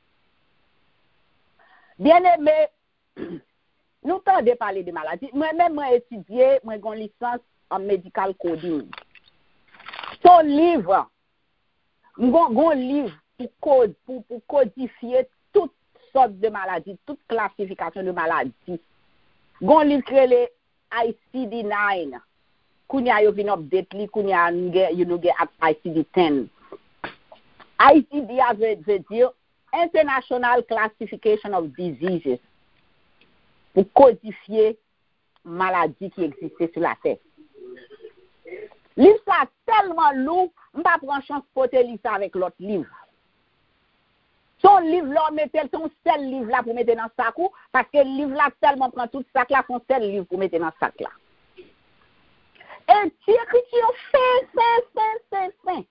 Bien aimé, nous tendons parler de maladies. Moi-même, j'ai étudié, j'ai une licence en medical coding. Son livre, j'ai un livre pour, code, pour, pour codifier toutes sortes de maladies, toutes classifications de maladies. J'ai un livre qui est le I C D neuf. Kounya yo vin update li, kounya you know get I C D ten. I C D a veut dire International Classification of Diseases, pour codifier maladies qui existaient sur la terre. Livre ça tellement lourd, je ne vais pas prendre chance pour te lire ça avec l'autre livre. Son livre là, mettez son seul livre là pour mettre dans le sac, parce que le livre là tellement prend tout le sac là, son seul livre pour mettre dans le sac là. Et tu écris fin, fin, fin, fin, fin.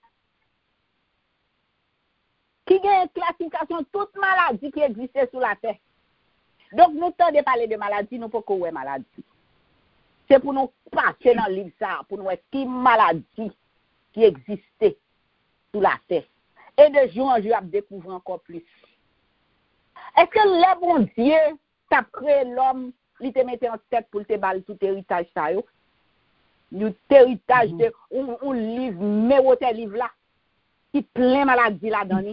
Qui a une classification de toutes maladies qui existent sur la terre. Donc, nous tentons de parler de maladies, nous ne pouvons pas voir maladie. C'est pour nous passer dans le livre ça, pour nous voir qui maladies qui existent sur la terre. Et de jour en jour, à découvrir encore plus. Est-ce que le bon Dieu t'a créé l'homme, il te mettait en tête pour te baller tout héritage ça yo? Le héritage de un livre, mais où est livre là, qui plein maladie là-dedans.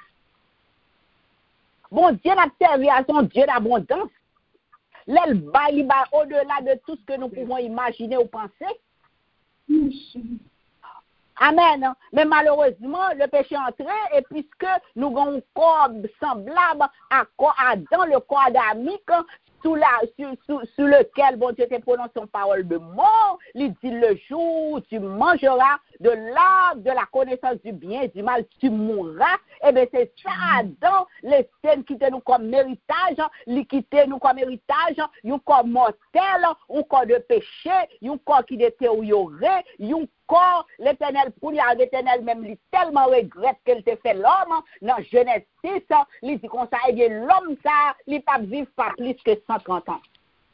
Bon Dieu n'a servi à son Dieu d'abondance. L'elle baille au-delà de tout ce que nous pouvons imaginer ou penser. Amen. Mais malheureusement, le péché est entré et puisque nous avons un corps semblable à Adam, le corps adamique, sous, la, sous, sous, sous lequel bon Dieu te prononce son parole de mort, il dit le jour où tu mangeras de l'arbre de la connaissance du bien et du mal, tu mourras. Et bien c'est ça, Adam, les scènes qui étaient nous comme héritage, les quitter nous comme héritage, un corps mortel, un corps de péché, un corps qui détérioré, un corps, l'éternel, pour lui, l'éternel même, lui tellement regrette qu'elle te fait l'homme, dans Genèse six, il dit comme ça, eh bien l'homme ça, il ne peut pas vivre pas plus que cent trente ans.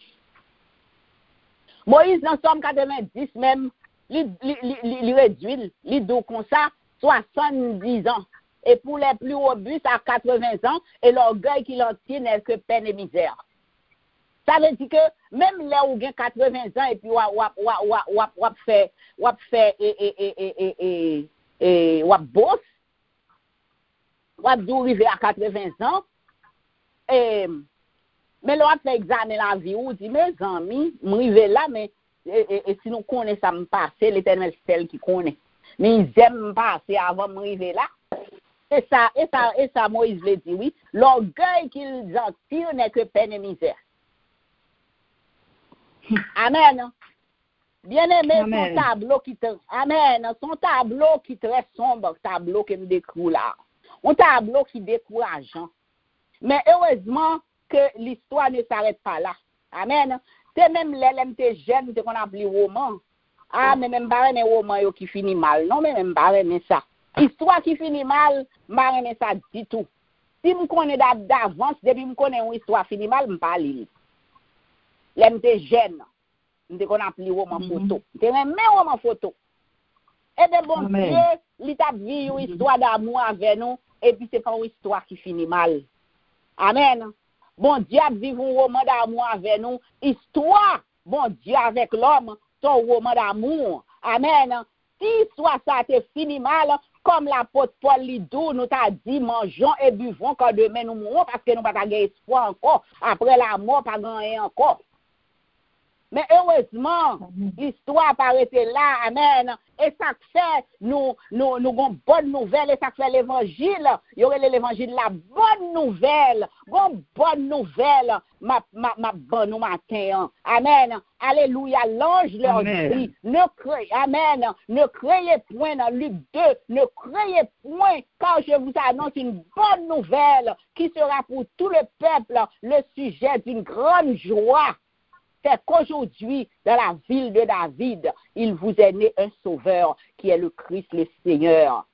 Moïse, dans Somme quatre-vingt-dix même, il réduit, il dit comme ça, soixante-dix ans. Et pour les plus robustes, à quatre-vingts ans, et l'orgueil qui l'en tient n'est que peine et misère. Ça veut dire que même là où il y a quatre-vingts ans, et puis on fait, on fait, et, et, et, et, et, et, on bosse, on arriver à quatre-vingts ans, et, mais là, on fait examen la vie, on dit, mes amis, je suis là, mais et, et, et si nous connaissons ça, me passe, l'éternel celle qui connaît. Mais ils aiment me passer avant de m'arriver là. Et ça, et ça, et ça, Moïse l'a dit, oui. L'orgueil qu'ils en tirent n'est que peine et misère. Amen. Bien-aimé, son tableau qui te, Amen, son tableau qui est très sombre, tableau que nous découvrons là. Un tableau qui est décourageant. Mais heureusement que l'histoire ne s'arrête pas là. Amen. C'est même l'L T jeune qu'on appelle roman. Ah, mais même pas un roman qui finit mal. Non, mais même pas mais ça. Histoire qui finit mal, je ne sais pas ça du tout. Si je connais d'avance, depuis que je connais une histoire qui finit mal, je ne sais pas lire. L'M T jeune, je qu'on appelle roman photo. Je même roman photo. Et bien, bon Amen. Dieu, il t'a vu une histoire d'amour avec nous, et puis c'est pas une histoire qui finit mal. Amen. Bon Dieu a vécu un roman d'amour avec nous. Histoire, bon Dieu avec l'homme, son roman d'amour. Amen. Si soit ça te fini mal, comme l'apôtre Paul Lidou nous t'a dit, mangeons et buvons quand demain nous mourrons, parce que nous n'avons pas espoir encore. Après la mort, pas gagner encore. Mais heureusement, l'histoire apparaît là, amen. Et ça fait, nous, nous, nous avons une bonne nouvelle, et ça fait l'évangile. Il y aurait l'évangile, la bonne nouvelle, une bonne nouvelle, ma, ma, ma bonne matin. Amen. Alléluia. L'ange leur dit, ne craignez, amen. Ne craignez point dans Luc deux, ne craignez point, car je vous annonce une bonne nouvelle qui sera pour tout le peuple le sujet d'une grande joie. C'est qu'aujourd'hui, dans la ville de David, il vous est né un sauveur qui est le Christ, le Seigneur.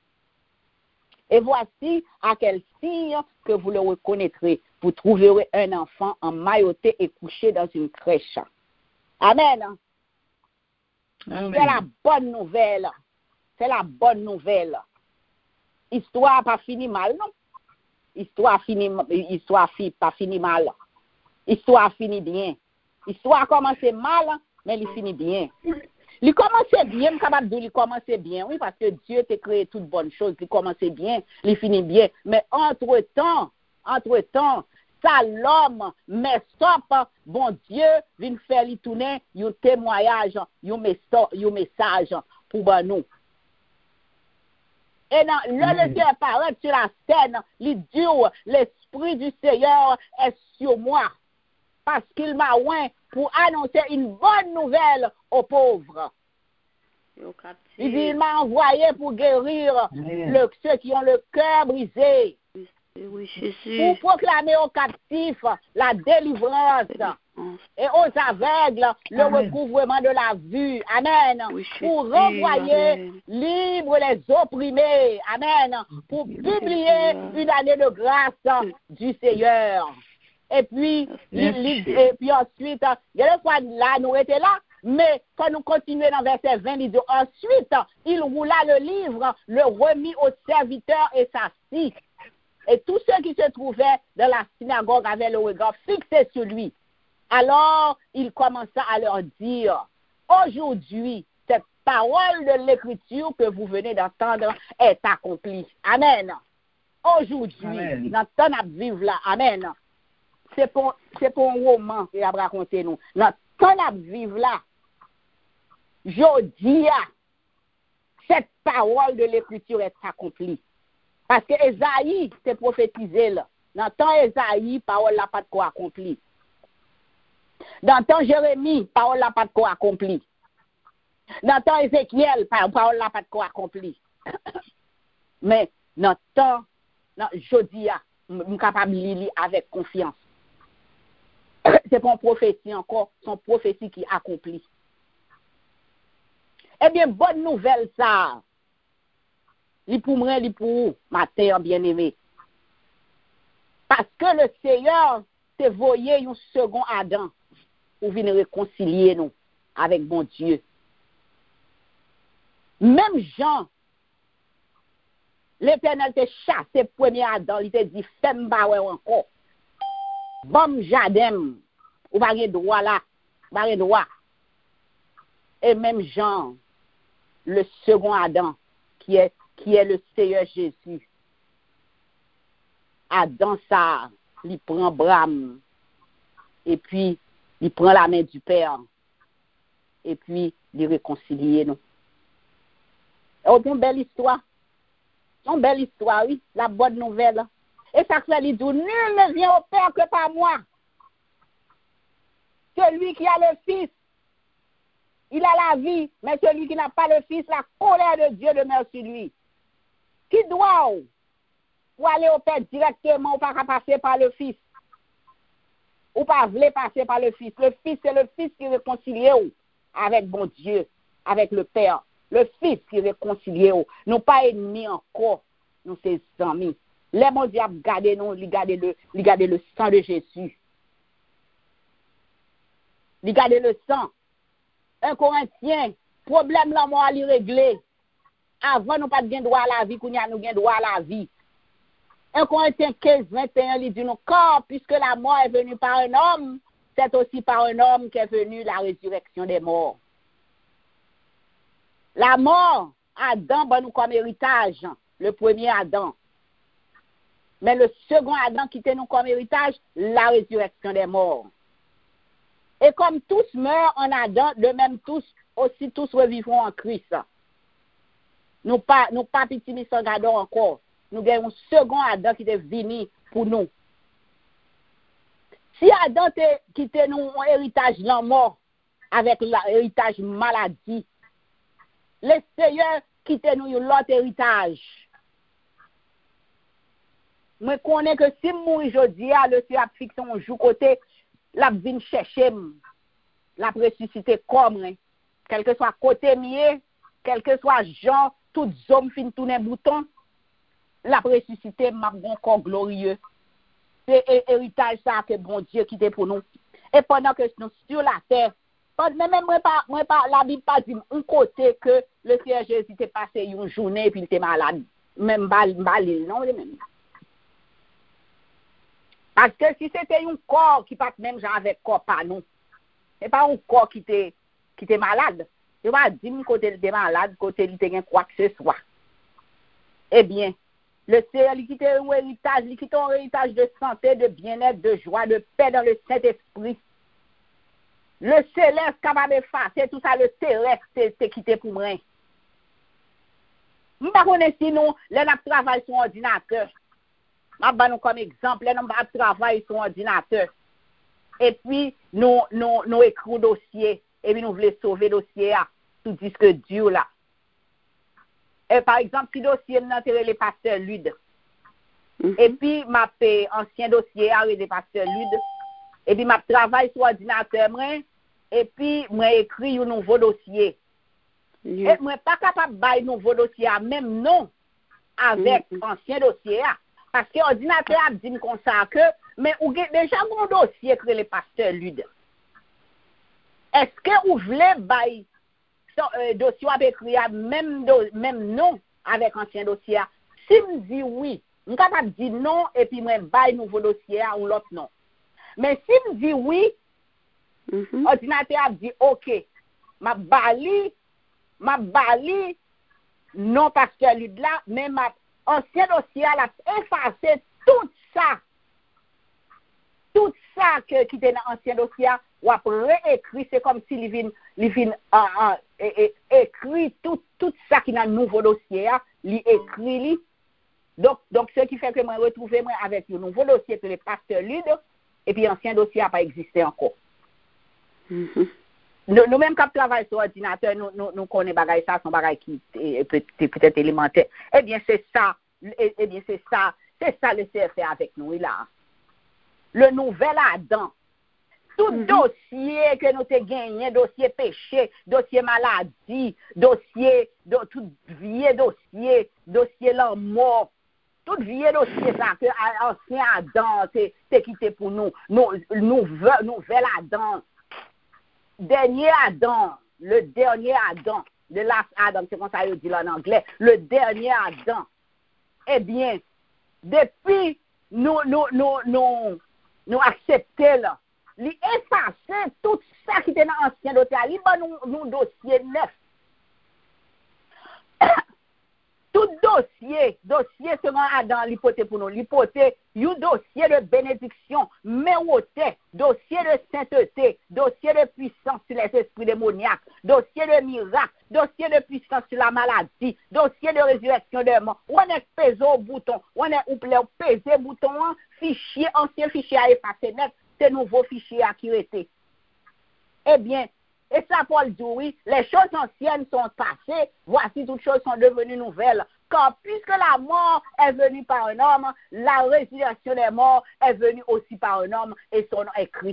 Et voici à quel signe que vous le reconnaîtrez. Vous trouverez un enfant emmailloté et couché dans une crèche. Amen. Amen. C'est la bonne nouvelle. C'est la bonne nouvelle. Histoire pas fini mal, non? Histoire fini, histoire pas fini mal. Histoire fini bien. L'histoire a commencé mal, mais il finit bien. Il commençait bien, je suis capable de dire qu'il commençait bien, oui, parce que Dieu t'a créé toutes bonnes choses. Il commençait bien, il finit bien. Mais entre-temps, entre-temps, ça l'homme, mais stop, bon Dieu, vient faire lui tourner un témoignage, un message pour nous. Et dans le Dieu apparaît sur la scène, il dit, l'Esprit du Seigneur est sur moi. Parce qu'il m'a oint pour annoncer une bonne nouvelle aux pauvres. Il dit, il m'a envoyé pour guérir le, ceux qui ont le cœur brisé. Oui, Jésus. Pour proclamer aux captifs la délivrance et aux aveugles le Amen. Recouvrement de la vue. Amen. Oui, pour renvoyer Amen. Libres les opprimés. Amen. Pour publier une année de grâce du Seigneur. Et puis, li, et puis ensuite, il y a des fois là, nous étions là, mais quand nous continuons dans verset vingt, il dit, ensuite, il roula le livre, le remit au serviteur et s'assit. Et tous ceux qui se trouvaient dans la synagogue avaient le regard fixé sur lui. Alors, il commença à leur dire, aujourd'hui, cette parole de l'écriture que vous venez d'entendre est accomplie. Amen. Aujourd'hui, dans ton à vivre là, amen. C'est pour, c'est pour un roman qu'il a raconté nous. Dans ton à vivre là, je dis, cette parole de l'Écriture est accomplie. Parce que Esaïe s'est prophétisé là. Dans le temps Esaïe, parole n'a pas de quoi accompli. Dans le temps Jérémie, parole n'a pas de quoi accompli. Dans le temps Ézéchiel, parole n'a pas de quoi accompli. Mais dans le temps, dans Jodia, je suis capable de lire avec confiance. C'est pas une prophétie encore, c'est une prophétie qui accomplit. Eh bien, bonne nouvelle ça. Li pour moi, li pour vous, ma terre bien-aimée. Parce que le Seigneur te voyé un second Adam pour venir réconcilier nous avec bon Dieu. Même Jean, l'Éternel te chassé premier Adam, il te dit, femme ba encore. Bon jadem, ou pas de droit là, pas de droit. Et même Jean, le second Adam, qui est, qui est le Seigneur Jésus. Adam ça, il prend Bram, et puis il prend la main du Père, et puis il réconcilie nous. C'est une belle histoire. C'est une belle histoire, oui, la bonne nouvelle. Et ça fait lui dit, nul ne vient au Père que par moi. Celui qui a le Fils, il a la vie, mais celui qui n'a pas le Fils, la colère de Dieu demeure sur lui. Qui doit, pour aller au Père directement, ou pas passer par le Fils, ou pas voulez passer par le Fils. Le Fils, c'est le Fils qui réconcilie avec bon Dieu, avec le Père. Le Fils qui réconcilie, nous pas ennemis encore, nous ses amis. Les mon Dieu a gardé nous, il garde le, il garde le sang de Jésus. Il garde le sang. Un Corinthien, problème là, moi, à lui régler. Avant, nous pas de droit à la vie, qu'on y a nous gain droit à la vie. Un Corinthien quinze, vingt et un, il dit nous, car puisque la mort est venue par un homme, c'est aussi par un homme qu'est venue la résurrection des morts. La mort, Adam, ben nous comme héritage, le premier Adam. Mais le second Adam qui était nous comme héritage, la résurrection des morts. Et comme tous meurent en Adam, de même tous, aussi tous revivront en Christ. Nous pas, nous pas petit misongador encore. Nous avons un second Adam qui est venu pour nous. Si Adam te quitté nous un héritage de la mort avec l'héritage maladie, le Seigneur quitte nous l'autre héritage. Je connais que si je mouris aujourd'hui, le Seigneur a fixé un jour côté, la vient chercher, la ressusciter comme, quel que soit côté mieux, quel que soit genre, tout hommes fin tourner bouton, la ressusciter m'a bon corps glorieux. C'est héritage ça que bon Dieu quitte pour nous. Et pendant que nous sur la terre, même moi pas moi pas la Bible pas dit un côté que le Seigneur Jésus était passé une journée et puis il était malade, même bal bal non même. Parce que si c'était un corps qui pas même genre avec corps pas nous. C'est pas un corps qui était qui était malade. Il va dire côté il était malade, côté il était quoi que ce soit. Eh bien, le Seigneur il quitte un héritage, il quitte un héritage de santé, de bien-être, de joie, de paix dans le Saint-Esprit. Le céleste capable d'effacer tout ça, le terrestre c'est quitté pour moi. Nous ne connaissons pas si nous, les nous travaillons sur ordinateur. Je vais nous comme exemple, les nous travaillons sur ordinateur. Et puis, nous, nous, nous écrivons dossier. Et puis, nous voulons sauver le dossier sous disque dur là. Et par exemple, si le dossier nous enterré les pasteurs Lude. Mm-hmm. Et puis, ma paix ancien dossier avec les pasteurs Lude. Et puis, ma travaille sur ordinateur. Et puis, moi écrit un nouveau dossier. Mm-hmm. Et moi pas capable de bailler un nouveau dossier, même non, avec mm-hmm. ancien dossier. Parce que l'ordinateur a dit comme ça que, mais ou déjà mon dossier que les pasteurs Lude. Est-ce que vous voulez bailler un dossier avec écrit même, do, même non avec ancien dossier? Si je dis oui, je suis capable de dire non et puis je baille nouveau dossier ou l'autre non. Mais si je dis oui, mm-hmm. ordinateur a dit OK, ma bali, ma bali, non parce que lui de là, mais ma ancien dossier a effacé tout ça. Tout ça que, qui était dans l'ancien dossier, ou après réécrit, c'est comme si il vient, il vient, uh, uh, et, et, écrit tout, tout ça qui est dans le nouveau dossier, il écrit, li. Donc, donc, ce qui fait que moi retrouver moi avec le nouveau dossier que le pasteur Lude, et puis l'ancien dossier n'a pas existé encore. Mm-hmm. Nous, nous-mêmes, quand nous travaillons sur l'ordinateur, nous, nous, nous connaissons bagaille ça, son bagaille qui est peut-être élémentaire. Eh bien, c'est ça, eh, eh bien, c'est ça, c'est ça le C F fait avec nous, là. Le nouvel Adam. Tout mm-hmm. dossier que nous avons gagné, dossier péché, dossier maladie, dossier, do, tout vieux dossier, dossier la mort, tout vieux dossier ça, que ancien Adam, c'est quitté pour nous, nous, nous, nouvel Adam. Dernier Adam, le dernier Adam, the last Adam, c'est comme ça il dit là en anglais, le dernier Adam. Eh bien, depuis nous, nous, nous, nous, nous accepter là, lui effacer tout ça qui était dans l'ancien dossier, lui nous, nous dossier neuf. Tout dossier, dossier selon Adam, l'hypothèse pour nous, l'hypothèse, un dossier de bénédiction, méroté, dossier de sainteté, dossier de puissance sur les esprits démoniaques, dossier de miracle, dossier de puissance sur la maladie, dossier de résurrection des morts. On est pesé au bouton, on est ou pesé au bouton, fichier, ancien fichier à effacer net, c'est nouveau fichier à qui était. Eh bien, et ça, Paul dit oui, les choses anciennes sont passées, voici toutes choses sont devenues nouvelles. Car puisque la mort est venue par un homme, la résurrection des morts est venue aussi par un homme, et son nom est Christ.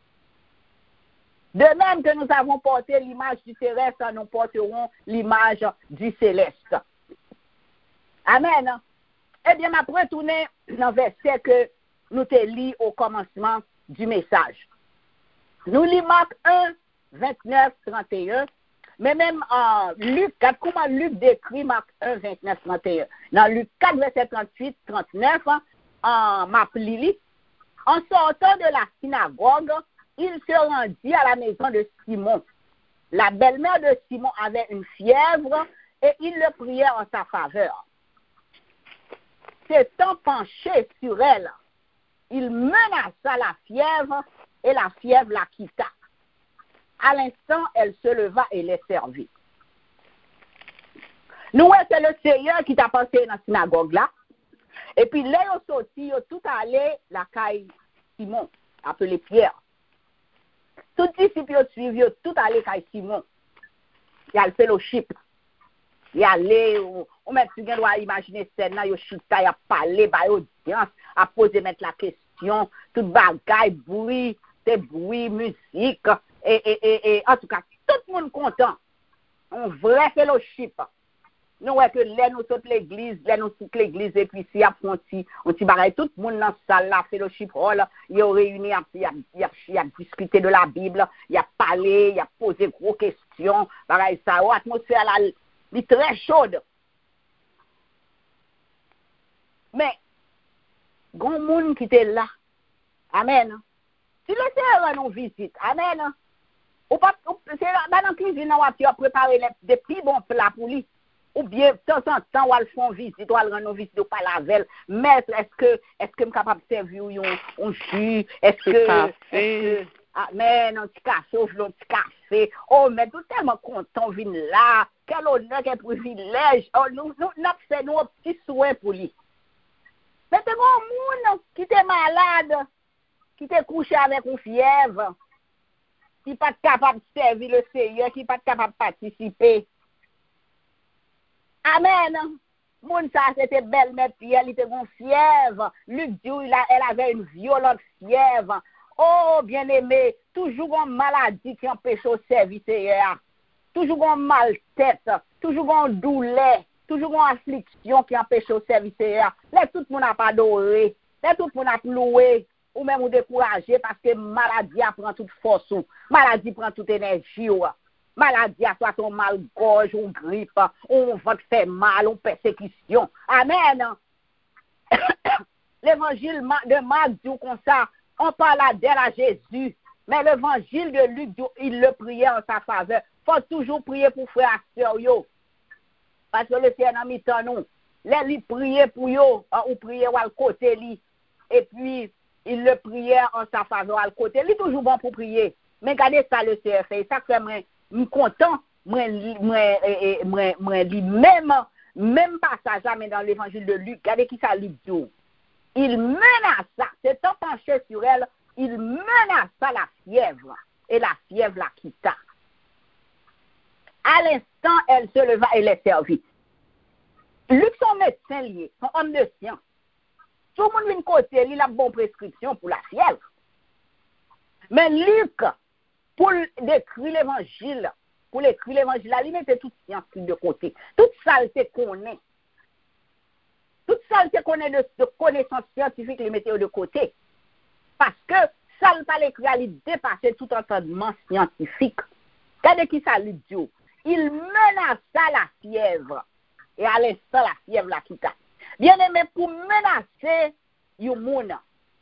De même que nous avons porté l'image du terrestre, nous porterons l'image du céleste. Amen. Eh bien, je vais retourner dans le verset que nous te lis au commencement du message. Nous lisons Marc un, vingt-neuf, trente et un, mais même en euh, Luc quatre, comment Luc décrit Marc un, vingt-neuf, trente et un. Dans Luc quatre, verset trente-huit, trente-neuf, en Maplili, en sortant de la synagogue, il se rendit à la maison de Simon. La belle-mère de Simon avait une fièvre et il le priait en sa faveur. S'étant penché sur elle, il menaça la fièvre et la fièvre la quitta. À l'instant, elle se leva et les servit. Nous, c'est le Seigneur qui t'a passé dans la synagogue là. Et puis, là, ils sont sortis, ils tout allé la caille Simon, appelé Pierre. Tous les disciples ont suivi, ils tout allé caille Simon. Il y a le fellowship. Il y a les, on met tu dois imaginer scène là, il chita, il a parlé, bah audience, a posé mettre la question, tout bagaille, bruit, c'est bruit, musique. Et, et, et, et en tout cas, tout le monde content. Un vrai fellowship. Nous voyons que là, nous sommes l'église, là, nous sommes l'église, et puis si y a un petit, un petit bagaille, tout le monde dans la salle, là, fellowship hall, il y a réuni, il y a, il y a, il y a discuté de la Bible, il y a parlé, il y a posé gros questions, bagaille ça, l'atmosphère là, elle est très chaude. Mais, grand monde qui était là, amen. Si le Seigneur nous visite, amen. Ou pas, c'est dans la cuisine, on va préparer des plus bons plats pour lui. Ou bien, de temps en temps, on va le faire visite, on va le rendre visite, on va pas la veille. Maître, est-ce que, est-ce que je suis capable de servir un jus? Est-ce que, est-ce que, amen, un petit café, un petit café. Oh, mais tout tellement content, vient là. Quel honneur, quel privilège. Oh, nous, nous, nous, fait nous un petit souhait pour lui. Mais c'est un monde qui était malade, qui était couché avec une fièvre, qui n'est pas capable de servir le Seigneur, qui n'est pas capable de participer. Amen. Moun ça, c'était belle-mère Pierre, elle était une fièvre. Luc dit, elle avait une violente fièvre. Oh, bien-aimé, toujours une maladie qui empêche au service Seigneur. Toujours une mal-tête, toujours une douleur, toujours une affliction qui empêche au service Seigneur. Là, tout le monde n'a pas adoré. Là, tout le monde a loué. Ou même ou découragé parce que maladie prend toute force. Maladie prend toute énergie. Maladie a soit un mal-gorge, une grippe, on va te faire mal, une persécution. Amen. L'évangile de Marc dit comme ça, on parle d'elle à Jésus, mais l'évangile de Luc dit il le priait en sa faveur. Il faut toujours prier pour frère et sœur, yo. Parce que le Seigneur a mis en nous. Là, il priait pour yo, ou priait à côté lui. Et puis, il le priait en sa faveur à côté. Il est toujours bon pour prier. Mais regardez ça, le C F A. Ça fait je suis content moi moi moi moi lis même même passage mais dans l'évangile de Luc, regardez qui ça Luc dit. Il menaça, c'est en penché sur elle, il menaça la fièvre et la fièvre la quitta. À l'instant, elle se leva et les servit. Luc, son médecin lié, son homme de science. Tout le monde vient côté, il a bonne prescription pour la fièvre. Mais Luc, pour décrire l'évangile, pour écrire l'évangile, il mettait toute science de côté. Toute saleté qu'on est. Toute saleté qu'on est de, de connaissances scientifiques, il mettait de côté. Parce que ça ne pas écrire, il dépassait tout entendement scientifique. Regardez qui ça lui dit. Il menaça la fièvre. Et à l'instant, la fièvre la quitta. Bien aimé, pour menacer, you moun.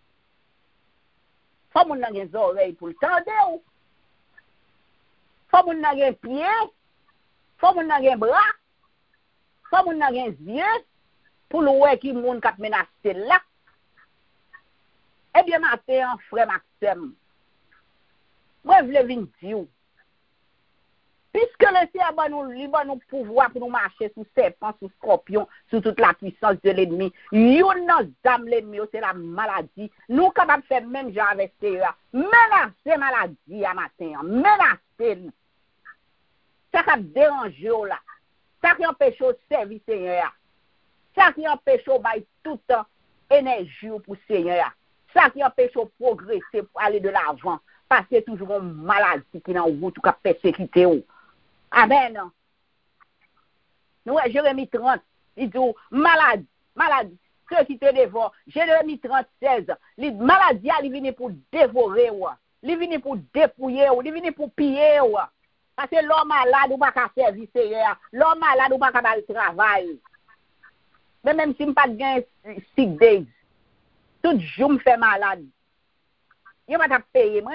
Faut moun nan gen oreilles pour le tendre. Faut moun nan gen pied. Faut moun nan gen bras. Faut moun nan gen yeux. Pour le ouais qui moun kap menacer là. Eh bien, matin, frère Maxime. Moi, je voulais venir dire. Puisque le Seigneur a nous nous pouvoir pour nous marcher sous serpent, sous scorpion, sous toute la puissance de l'ennemi. Yon nan dame l'ennemi, c'est la maladie. Nous capables de faire même genre avec Seigneur. Menacer maladie à matin. Menacer. Ça qui dérange là. Ça qui empêche au service Seigneur. Ça qui empêche au bail toute énergie pour Seigneur. Ça qui empêche au progresser pour aller de l'avant. Parce que toujours une maladie qui est en route ou qui persécuté. Amen. Nous, Jérémie trente, il dit, maladie, maladie, ceux qui te dévorent. Jérémie trente, seize, les maladies, ils viennent pour dévorer, ils viennent pour dépouiller, ils viennent pour piller. Parce que l'homme malade, ou pas qu'à servir, l'homme malade, ou pas qu'à faire le travail. Mais même si je n'ai pas de sick days, tout jour me fait malade. Il va te payer, moi.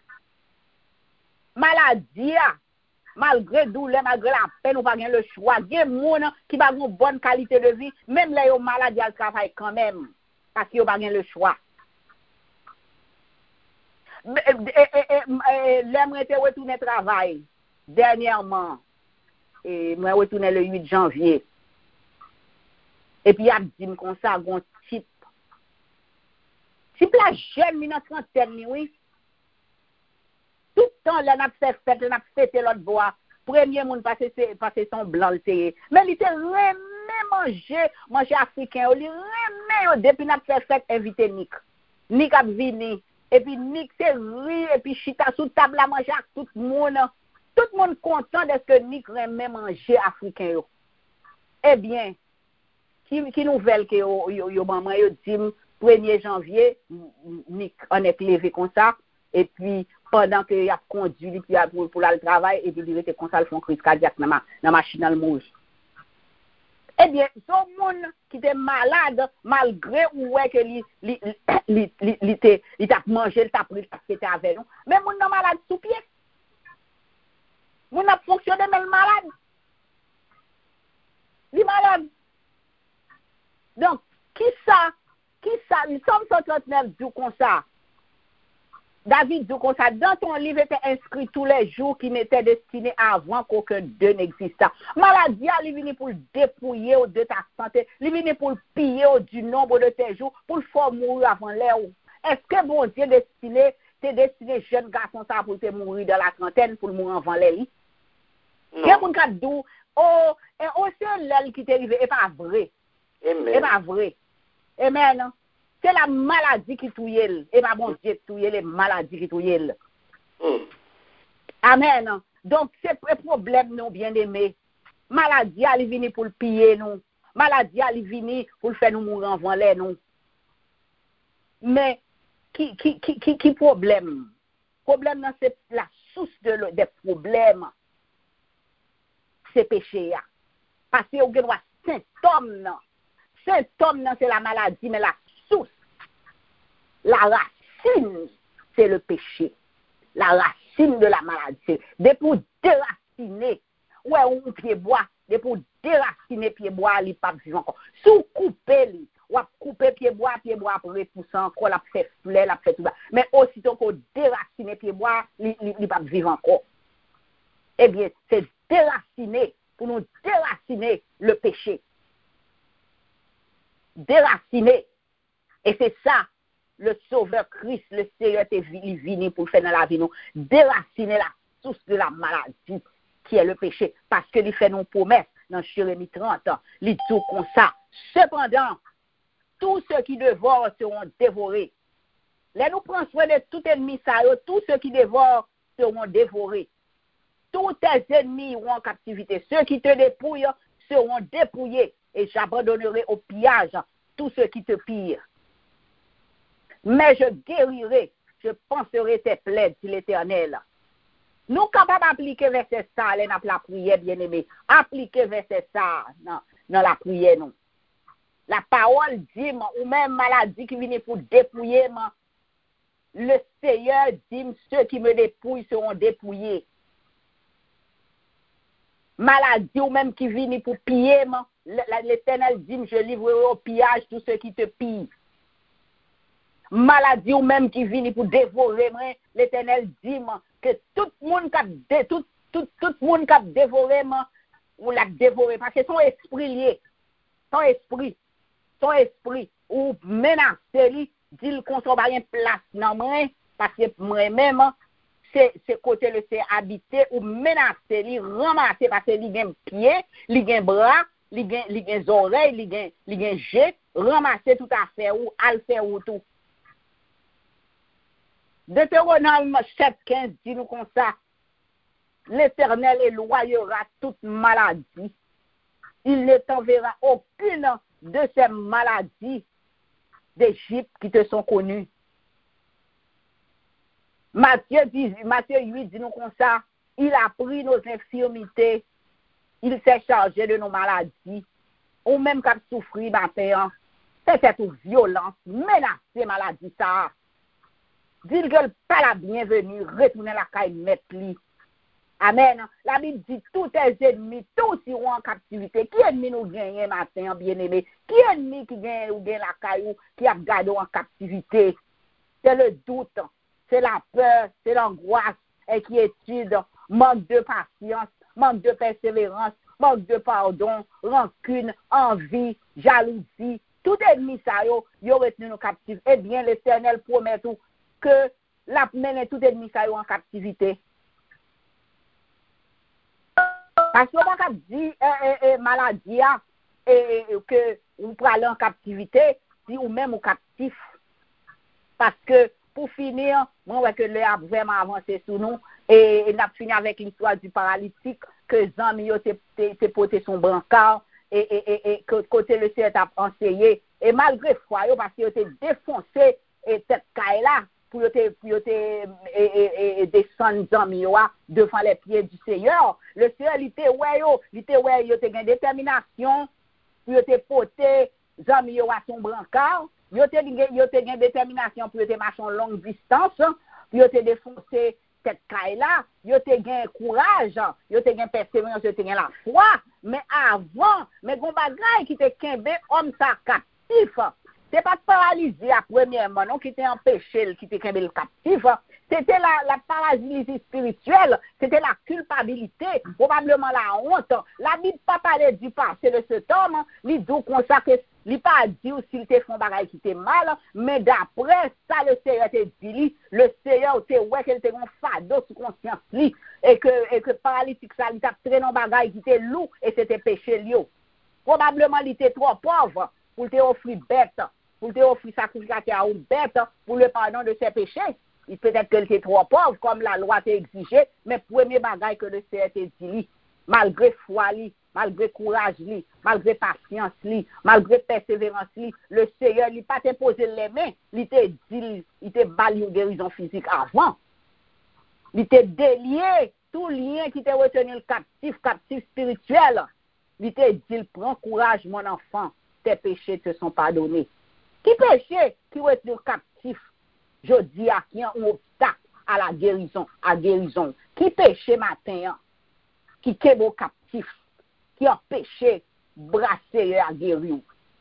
Maladie, malgré douleur, malgré la peine, ou pas le choix. Il y a des gens qui n'ont pas une bonne qualité de vie, même les malades, ils travaillent quand même, parce qu'ils n'ont pas le choix. J'aimerais retourner au travail, dernièrement, et je retourné le huit janvier. Et puis, il y a dit comme ça, un type. Type la jeune, il a trentaine, oui. Tout le temps, là, on a fait fête, on a fait l'autre bois. Premier monde passer passer son blanc, le mais il était vraiment manger, manger africain. Il remet depuis on a fait fête, invité Nick. Nick a venu. Et puis Nick c'est ri, et puis chita sous table à manger avec tout le monde. Tout le monde content de ce que Nick remet manger africain. Eh bien, qui, qui nouvelle que yo, yo, yo maman yo dit premier janvier, Nick on est levé comme ça. Et puis, pendant qu'il a conduit pour, pour aller au travail, et puis il était comme ça, il fait une crise cardiaque dans la machine à mouche. Eh bien, ce monde qui était malade, malgré ou ouais que il t'a mangé, il t'a pris, il t'a avec nous, mais mon est malade sous pied. Mon a fonctionné, mais le malade. Il est malade. Donc, qui ça, qui ça, nous sommes cent trente-neuf dit comme ça. David dit comme ça, dans ton livre était inscrit tous les jours qui n'étaient destinés avant qu'aucun d'eux n'existât. Maladie, il vient pour dépouiller de ta santé, il vient pour piller du nombre de tes jours, pour le faire mourir avant l'heure. Est-ce que bon Dieu destiné, t'es destiné jeune garçon ça pour te mourir dans la trentaine, pour mourir avant l'heure? Il y a un cas d'où, oh, et aussi l'heure qui t'est arrivé, et pas vrai. Et pas vrai. Amen. C'est la maladie qui touille, et pas bon Dieu touille les maladies qui touille. Mm. Amen. Donc, c'est un problème, nous, bien-aimés. Maladie, elle vient pour le piller, nous. Maladie, elle vient pour le faire nous mourir avant l'air, nous. Mais, qui, qui, qui, qui, qui problème? Problème, c'est la source de, des problèmes. C'est péché. Parce que vous avez symptômes. Symptômes, c'est la maladie, mais la source, la racine, c'est le péché. La racine de la maladie. Dès pour déraciner, ouais, on pied bois, dès pour déraciner pied bois, il pas vivre encore. Sous couper, ou couper pied bois, pied bois pour repousser encore, la fait fleur, la fait tout ça. Mais aussitôt qu'on déracine pied bois, il pas vivre encore. Eh bien, c'est déraciner, pour nous déraciner le péché. Déraciner. Et c'est ça, le Sauveur Christ, le Seigneur est venu pour faire dans la vie, nous, déraciner la source de la maladie qui est le péché, parce que il fait nos promesses dans Jérémie trente, il dit comme ça. Cependant, tous ceux qui dévorent seront dévorés. Là, nous prenons soin de tout ennemi, ça, tous ceux qui dévorent seront dévorés. Tous tes ennemis iront en captivité. Ceux qui te dépouillent seront dépouillés. Et j'abandonnerai au pillage tous ceux qui te pillent. Mais je guérirai, je penserai tes plaies, dit l'Éternel. Nous sommes capables d'appliquer verset ça, dans la prière, bien-aimé. Appliquer verset ça dans, dans la prière, non. La parole dit, ou même maladie qui vient pour dépouiller, le Seigneur dit, ceux qui me dépouillent seront dépouillés. Maladie ou même qui viennent pour piller, l'Éternel dit, je livrerai au pillage tous ceux qui te pillent. Maladie ou même qui viennent pour dévorer, l'Éternel dit que tout le monde qui tout tout tout monde qui dévoré, ou l'a dévoré parce que son esprit lié, son esprit, son esprit ou menacé lui, dit qu'on soit pas une place dans moi parce que moi-même c'est c'est côté le c'est habité ou menacé lui ramasser parce que il gagne pied, il gagne bras, il gagne il gagne oreilles, il gagne il gagne jet, ramasser tout à fait ou al faire ou tout. Deutéronome sept quinze dit nous comme ça. L'Éternel éloignera toute maladie. Il ne t'enverra aucune de ces maladies d'Égypte qui te sont connues. Matthieu, dit, Matthieu huit dit nous comme ça. Il a pris nos infirmités. Il s'est chargé de nos maladies. Ou même quand souffrir matin. C'est cette violence, menacer maladie ça. Dis que pas la bienvenue, retourner la caille mettre li. Amen. La Bible dit tous tes ennemis, tous iront en captivité. Qui ennemi nous gagne matin, bien-aimé? Qui ennemi qui gagne ou gagne la caille qui a gardé en captivité? C'est le doute, c'est la peur, c'est l'angoisse, inquiétude, manque de patience, manque de persévérance, manque de pardon, rancune, envie, jalousie. Tout ennemi ça yo, yo retenu nos captifs. Eh bien, l'Éternel promet tout que la mène tout ennemi ça yo en captivité. Parce que on a dit eh, eh, maladie et que on peut aller en captivité si ou même au captif. Parce que pour finir, moi ouais que le a vraiment avancé sur nous et, et n'a fini avec l'histoire du paralytique que Zami yo t'es porté son brancard et et et, et que côté le ciel a enseigné et malgré foi yo parce que yo t'es défoncé et tête caille là pour te pour te et, et, et descendre Zami yo devant les pieds du Seigneur. Le Seigneur il était ouais yo, il était ouais yo te gain détermination pour te porter Zami yo à son brancard. Yo te yo te gain détermination pour te marcher en longue distance, pour te défoncer cette caille là, yo te gain courage, yo te gain persévérance, yo te gain la foi, mais avant, mais gon bagay qui te kembe homme ça captif. C'est pas paralysé à premièrement, non, qui t'est empêché, qui t'est le captif. C'était la, la paralysie spirituelle, c'était la culpabilité, probablement la honte. La Bible pas parler du passé de cet homme, il dit qu'on ça que il pas dit s'il te font bagaille qui était mal, mais d'après ça le Seigneur te dit, le Seigneur te ouais qu'il te un fardeau sous conscience li et que et que paralytique ça il t'a traîné en bagaille qui était lourd et c'était péché lui. Probablement il était trop pauvre pour te offrir bête, pour te offrir sacrificateur à une bête pour le pardon de ses péchés. Il peut-être qu'elle était trop pauvre comme la loi t'a exigé, mais premier bagaille que le Seigneur te dit, malgré foi li, malgré courage li, malgré patience li, malgré persévérance li, le Seigneur lui pas te poser les mains, il te dit, il te bali une guérison physique avant. Il te délié tout lien qui te retenu le captif, captif spirituel. Il te dit, prends courage mon enfant, tes péchés te sont pardonnés. Qui péché qui retenu le captif? Je dis à qui un obstacle à la guérison, à guérison. Qui péché matin, qui est beau captif, qui a péché, brasser à guérir.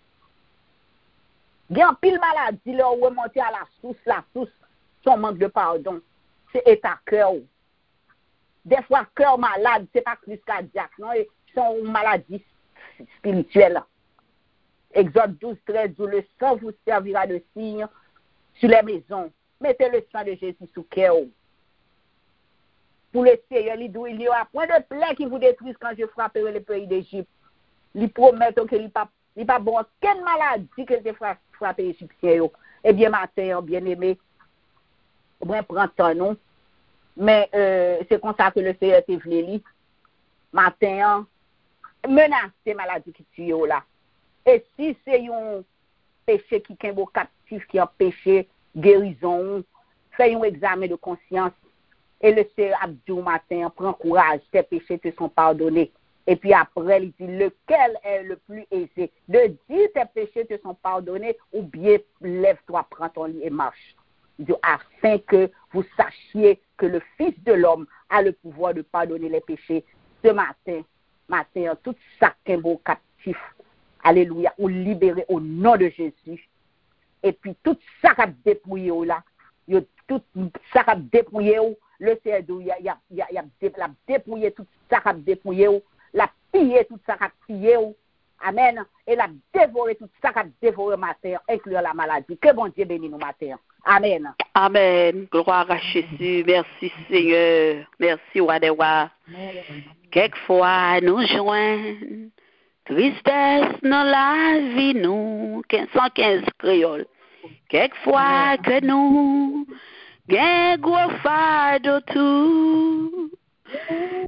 Il y a un pile maladie, là, remonter à la source, la source, son manque de pardon. C'est état cœur. Des fois, cœur malade, c'est pas crise cardiaque, non, c'est une maladie spirituelle. Exode douze, treize, où le sang vous servira de signe sur les maisons. Mettez le sang de Jésus sous cœur. Pour le Seigneur, il n'y aura point de plaie qui vous détruise quand je frapperai le pays d'Égypte. Il promet que il pas il pas bon quelle maladie que te frappe frapper Égyptien. Eh bien matin, bien aimé, on prend temps non. Mais euh, c'est comme ça que le Seigneur te venu matin menace ces maladies qui tuent là. Et si c'est un péché qui est un captif qui a péché guérison, fais un examen de conscience. Et le Seigneur Abdou matin, prends courage, tes péchés te sont pardonnés. Et puis après, il dit lequel est le plus aisé. De dire tes péchés te sont pardonnés ou bien lève-toi, prends ton lit et marche. Il dit afin que vous sachiez que le Fils de l'homme a le pouvoir de pardonner les péchés. Ce matin, matin, tout ça qu'un beau captif, alléluia, ou libéré au nom de Jésus. Et puis tout ça qu'a dépouillé là, tout ça qu'a dépouillé, le Seigneur il a, il a, il a, il a dépouillé tout ça qu'a dépouillé, l'a pillé tout ça qu'a pillé. Amen. Et l'a dévoré tout ça qu'a dévoré matin, incluant la maladie. Que bon Dieu bénisse nous matin. Amen. Amen. Gloire à Jésus. Merci Seigneur. Merci Wadewa. Quelquefois nous joignent tristesse dans la vie nous. cent quinze créoles. Quelquefois que nous gain gros fardeau tout.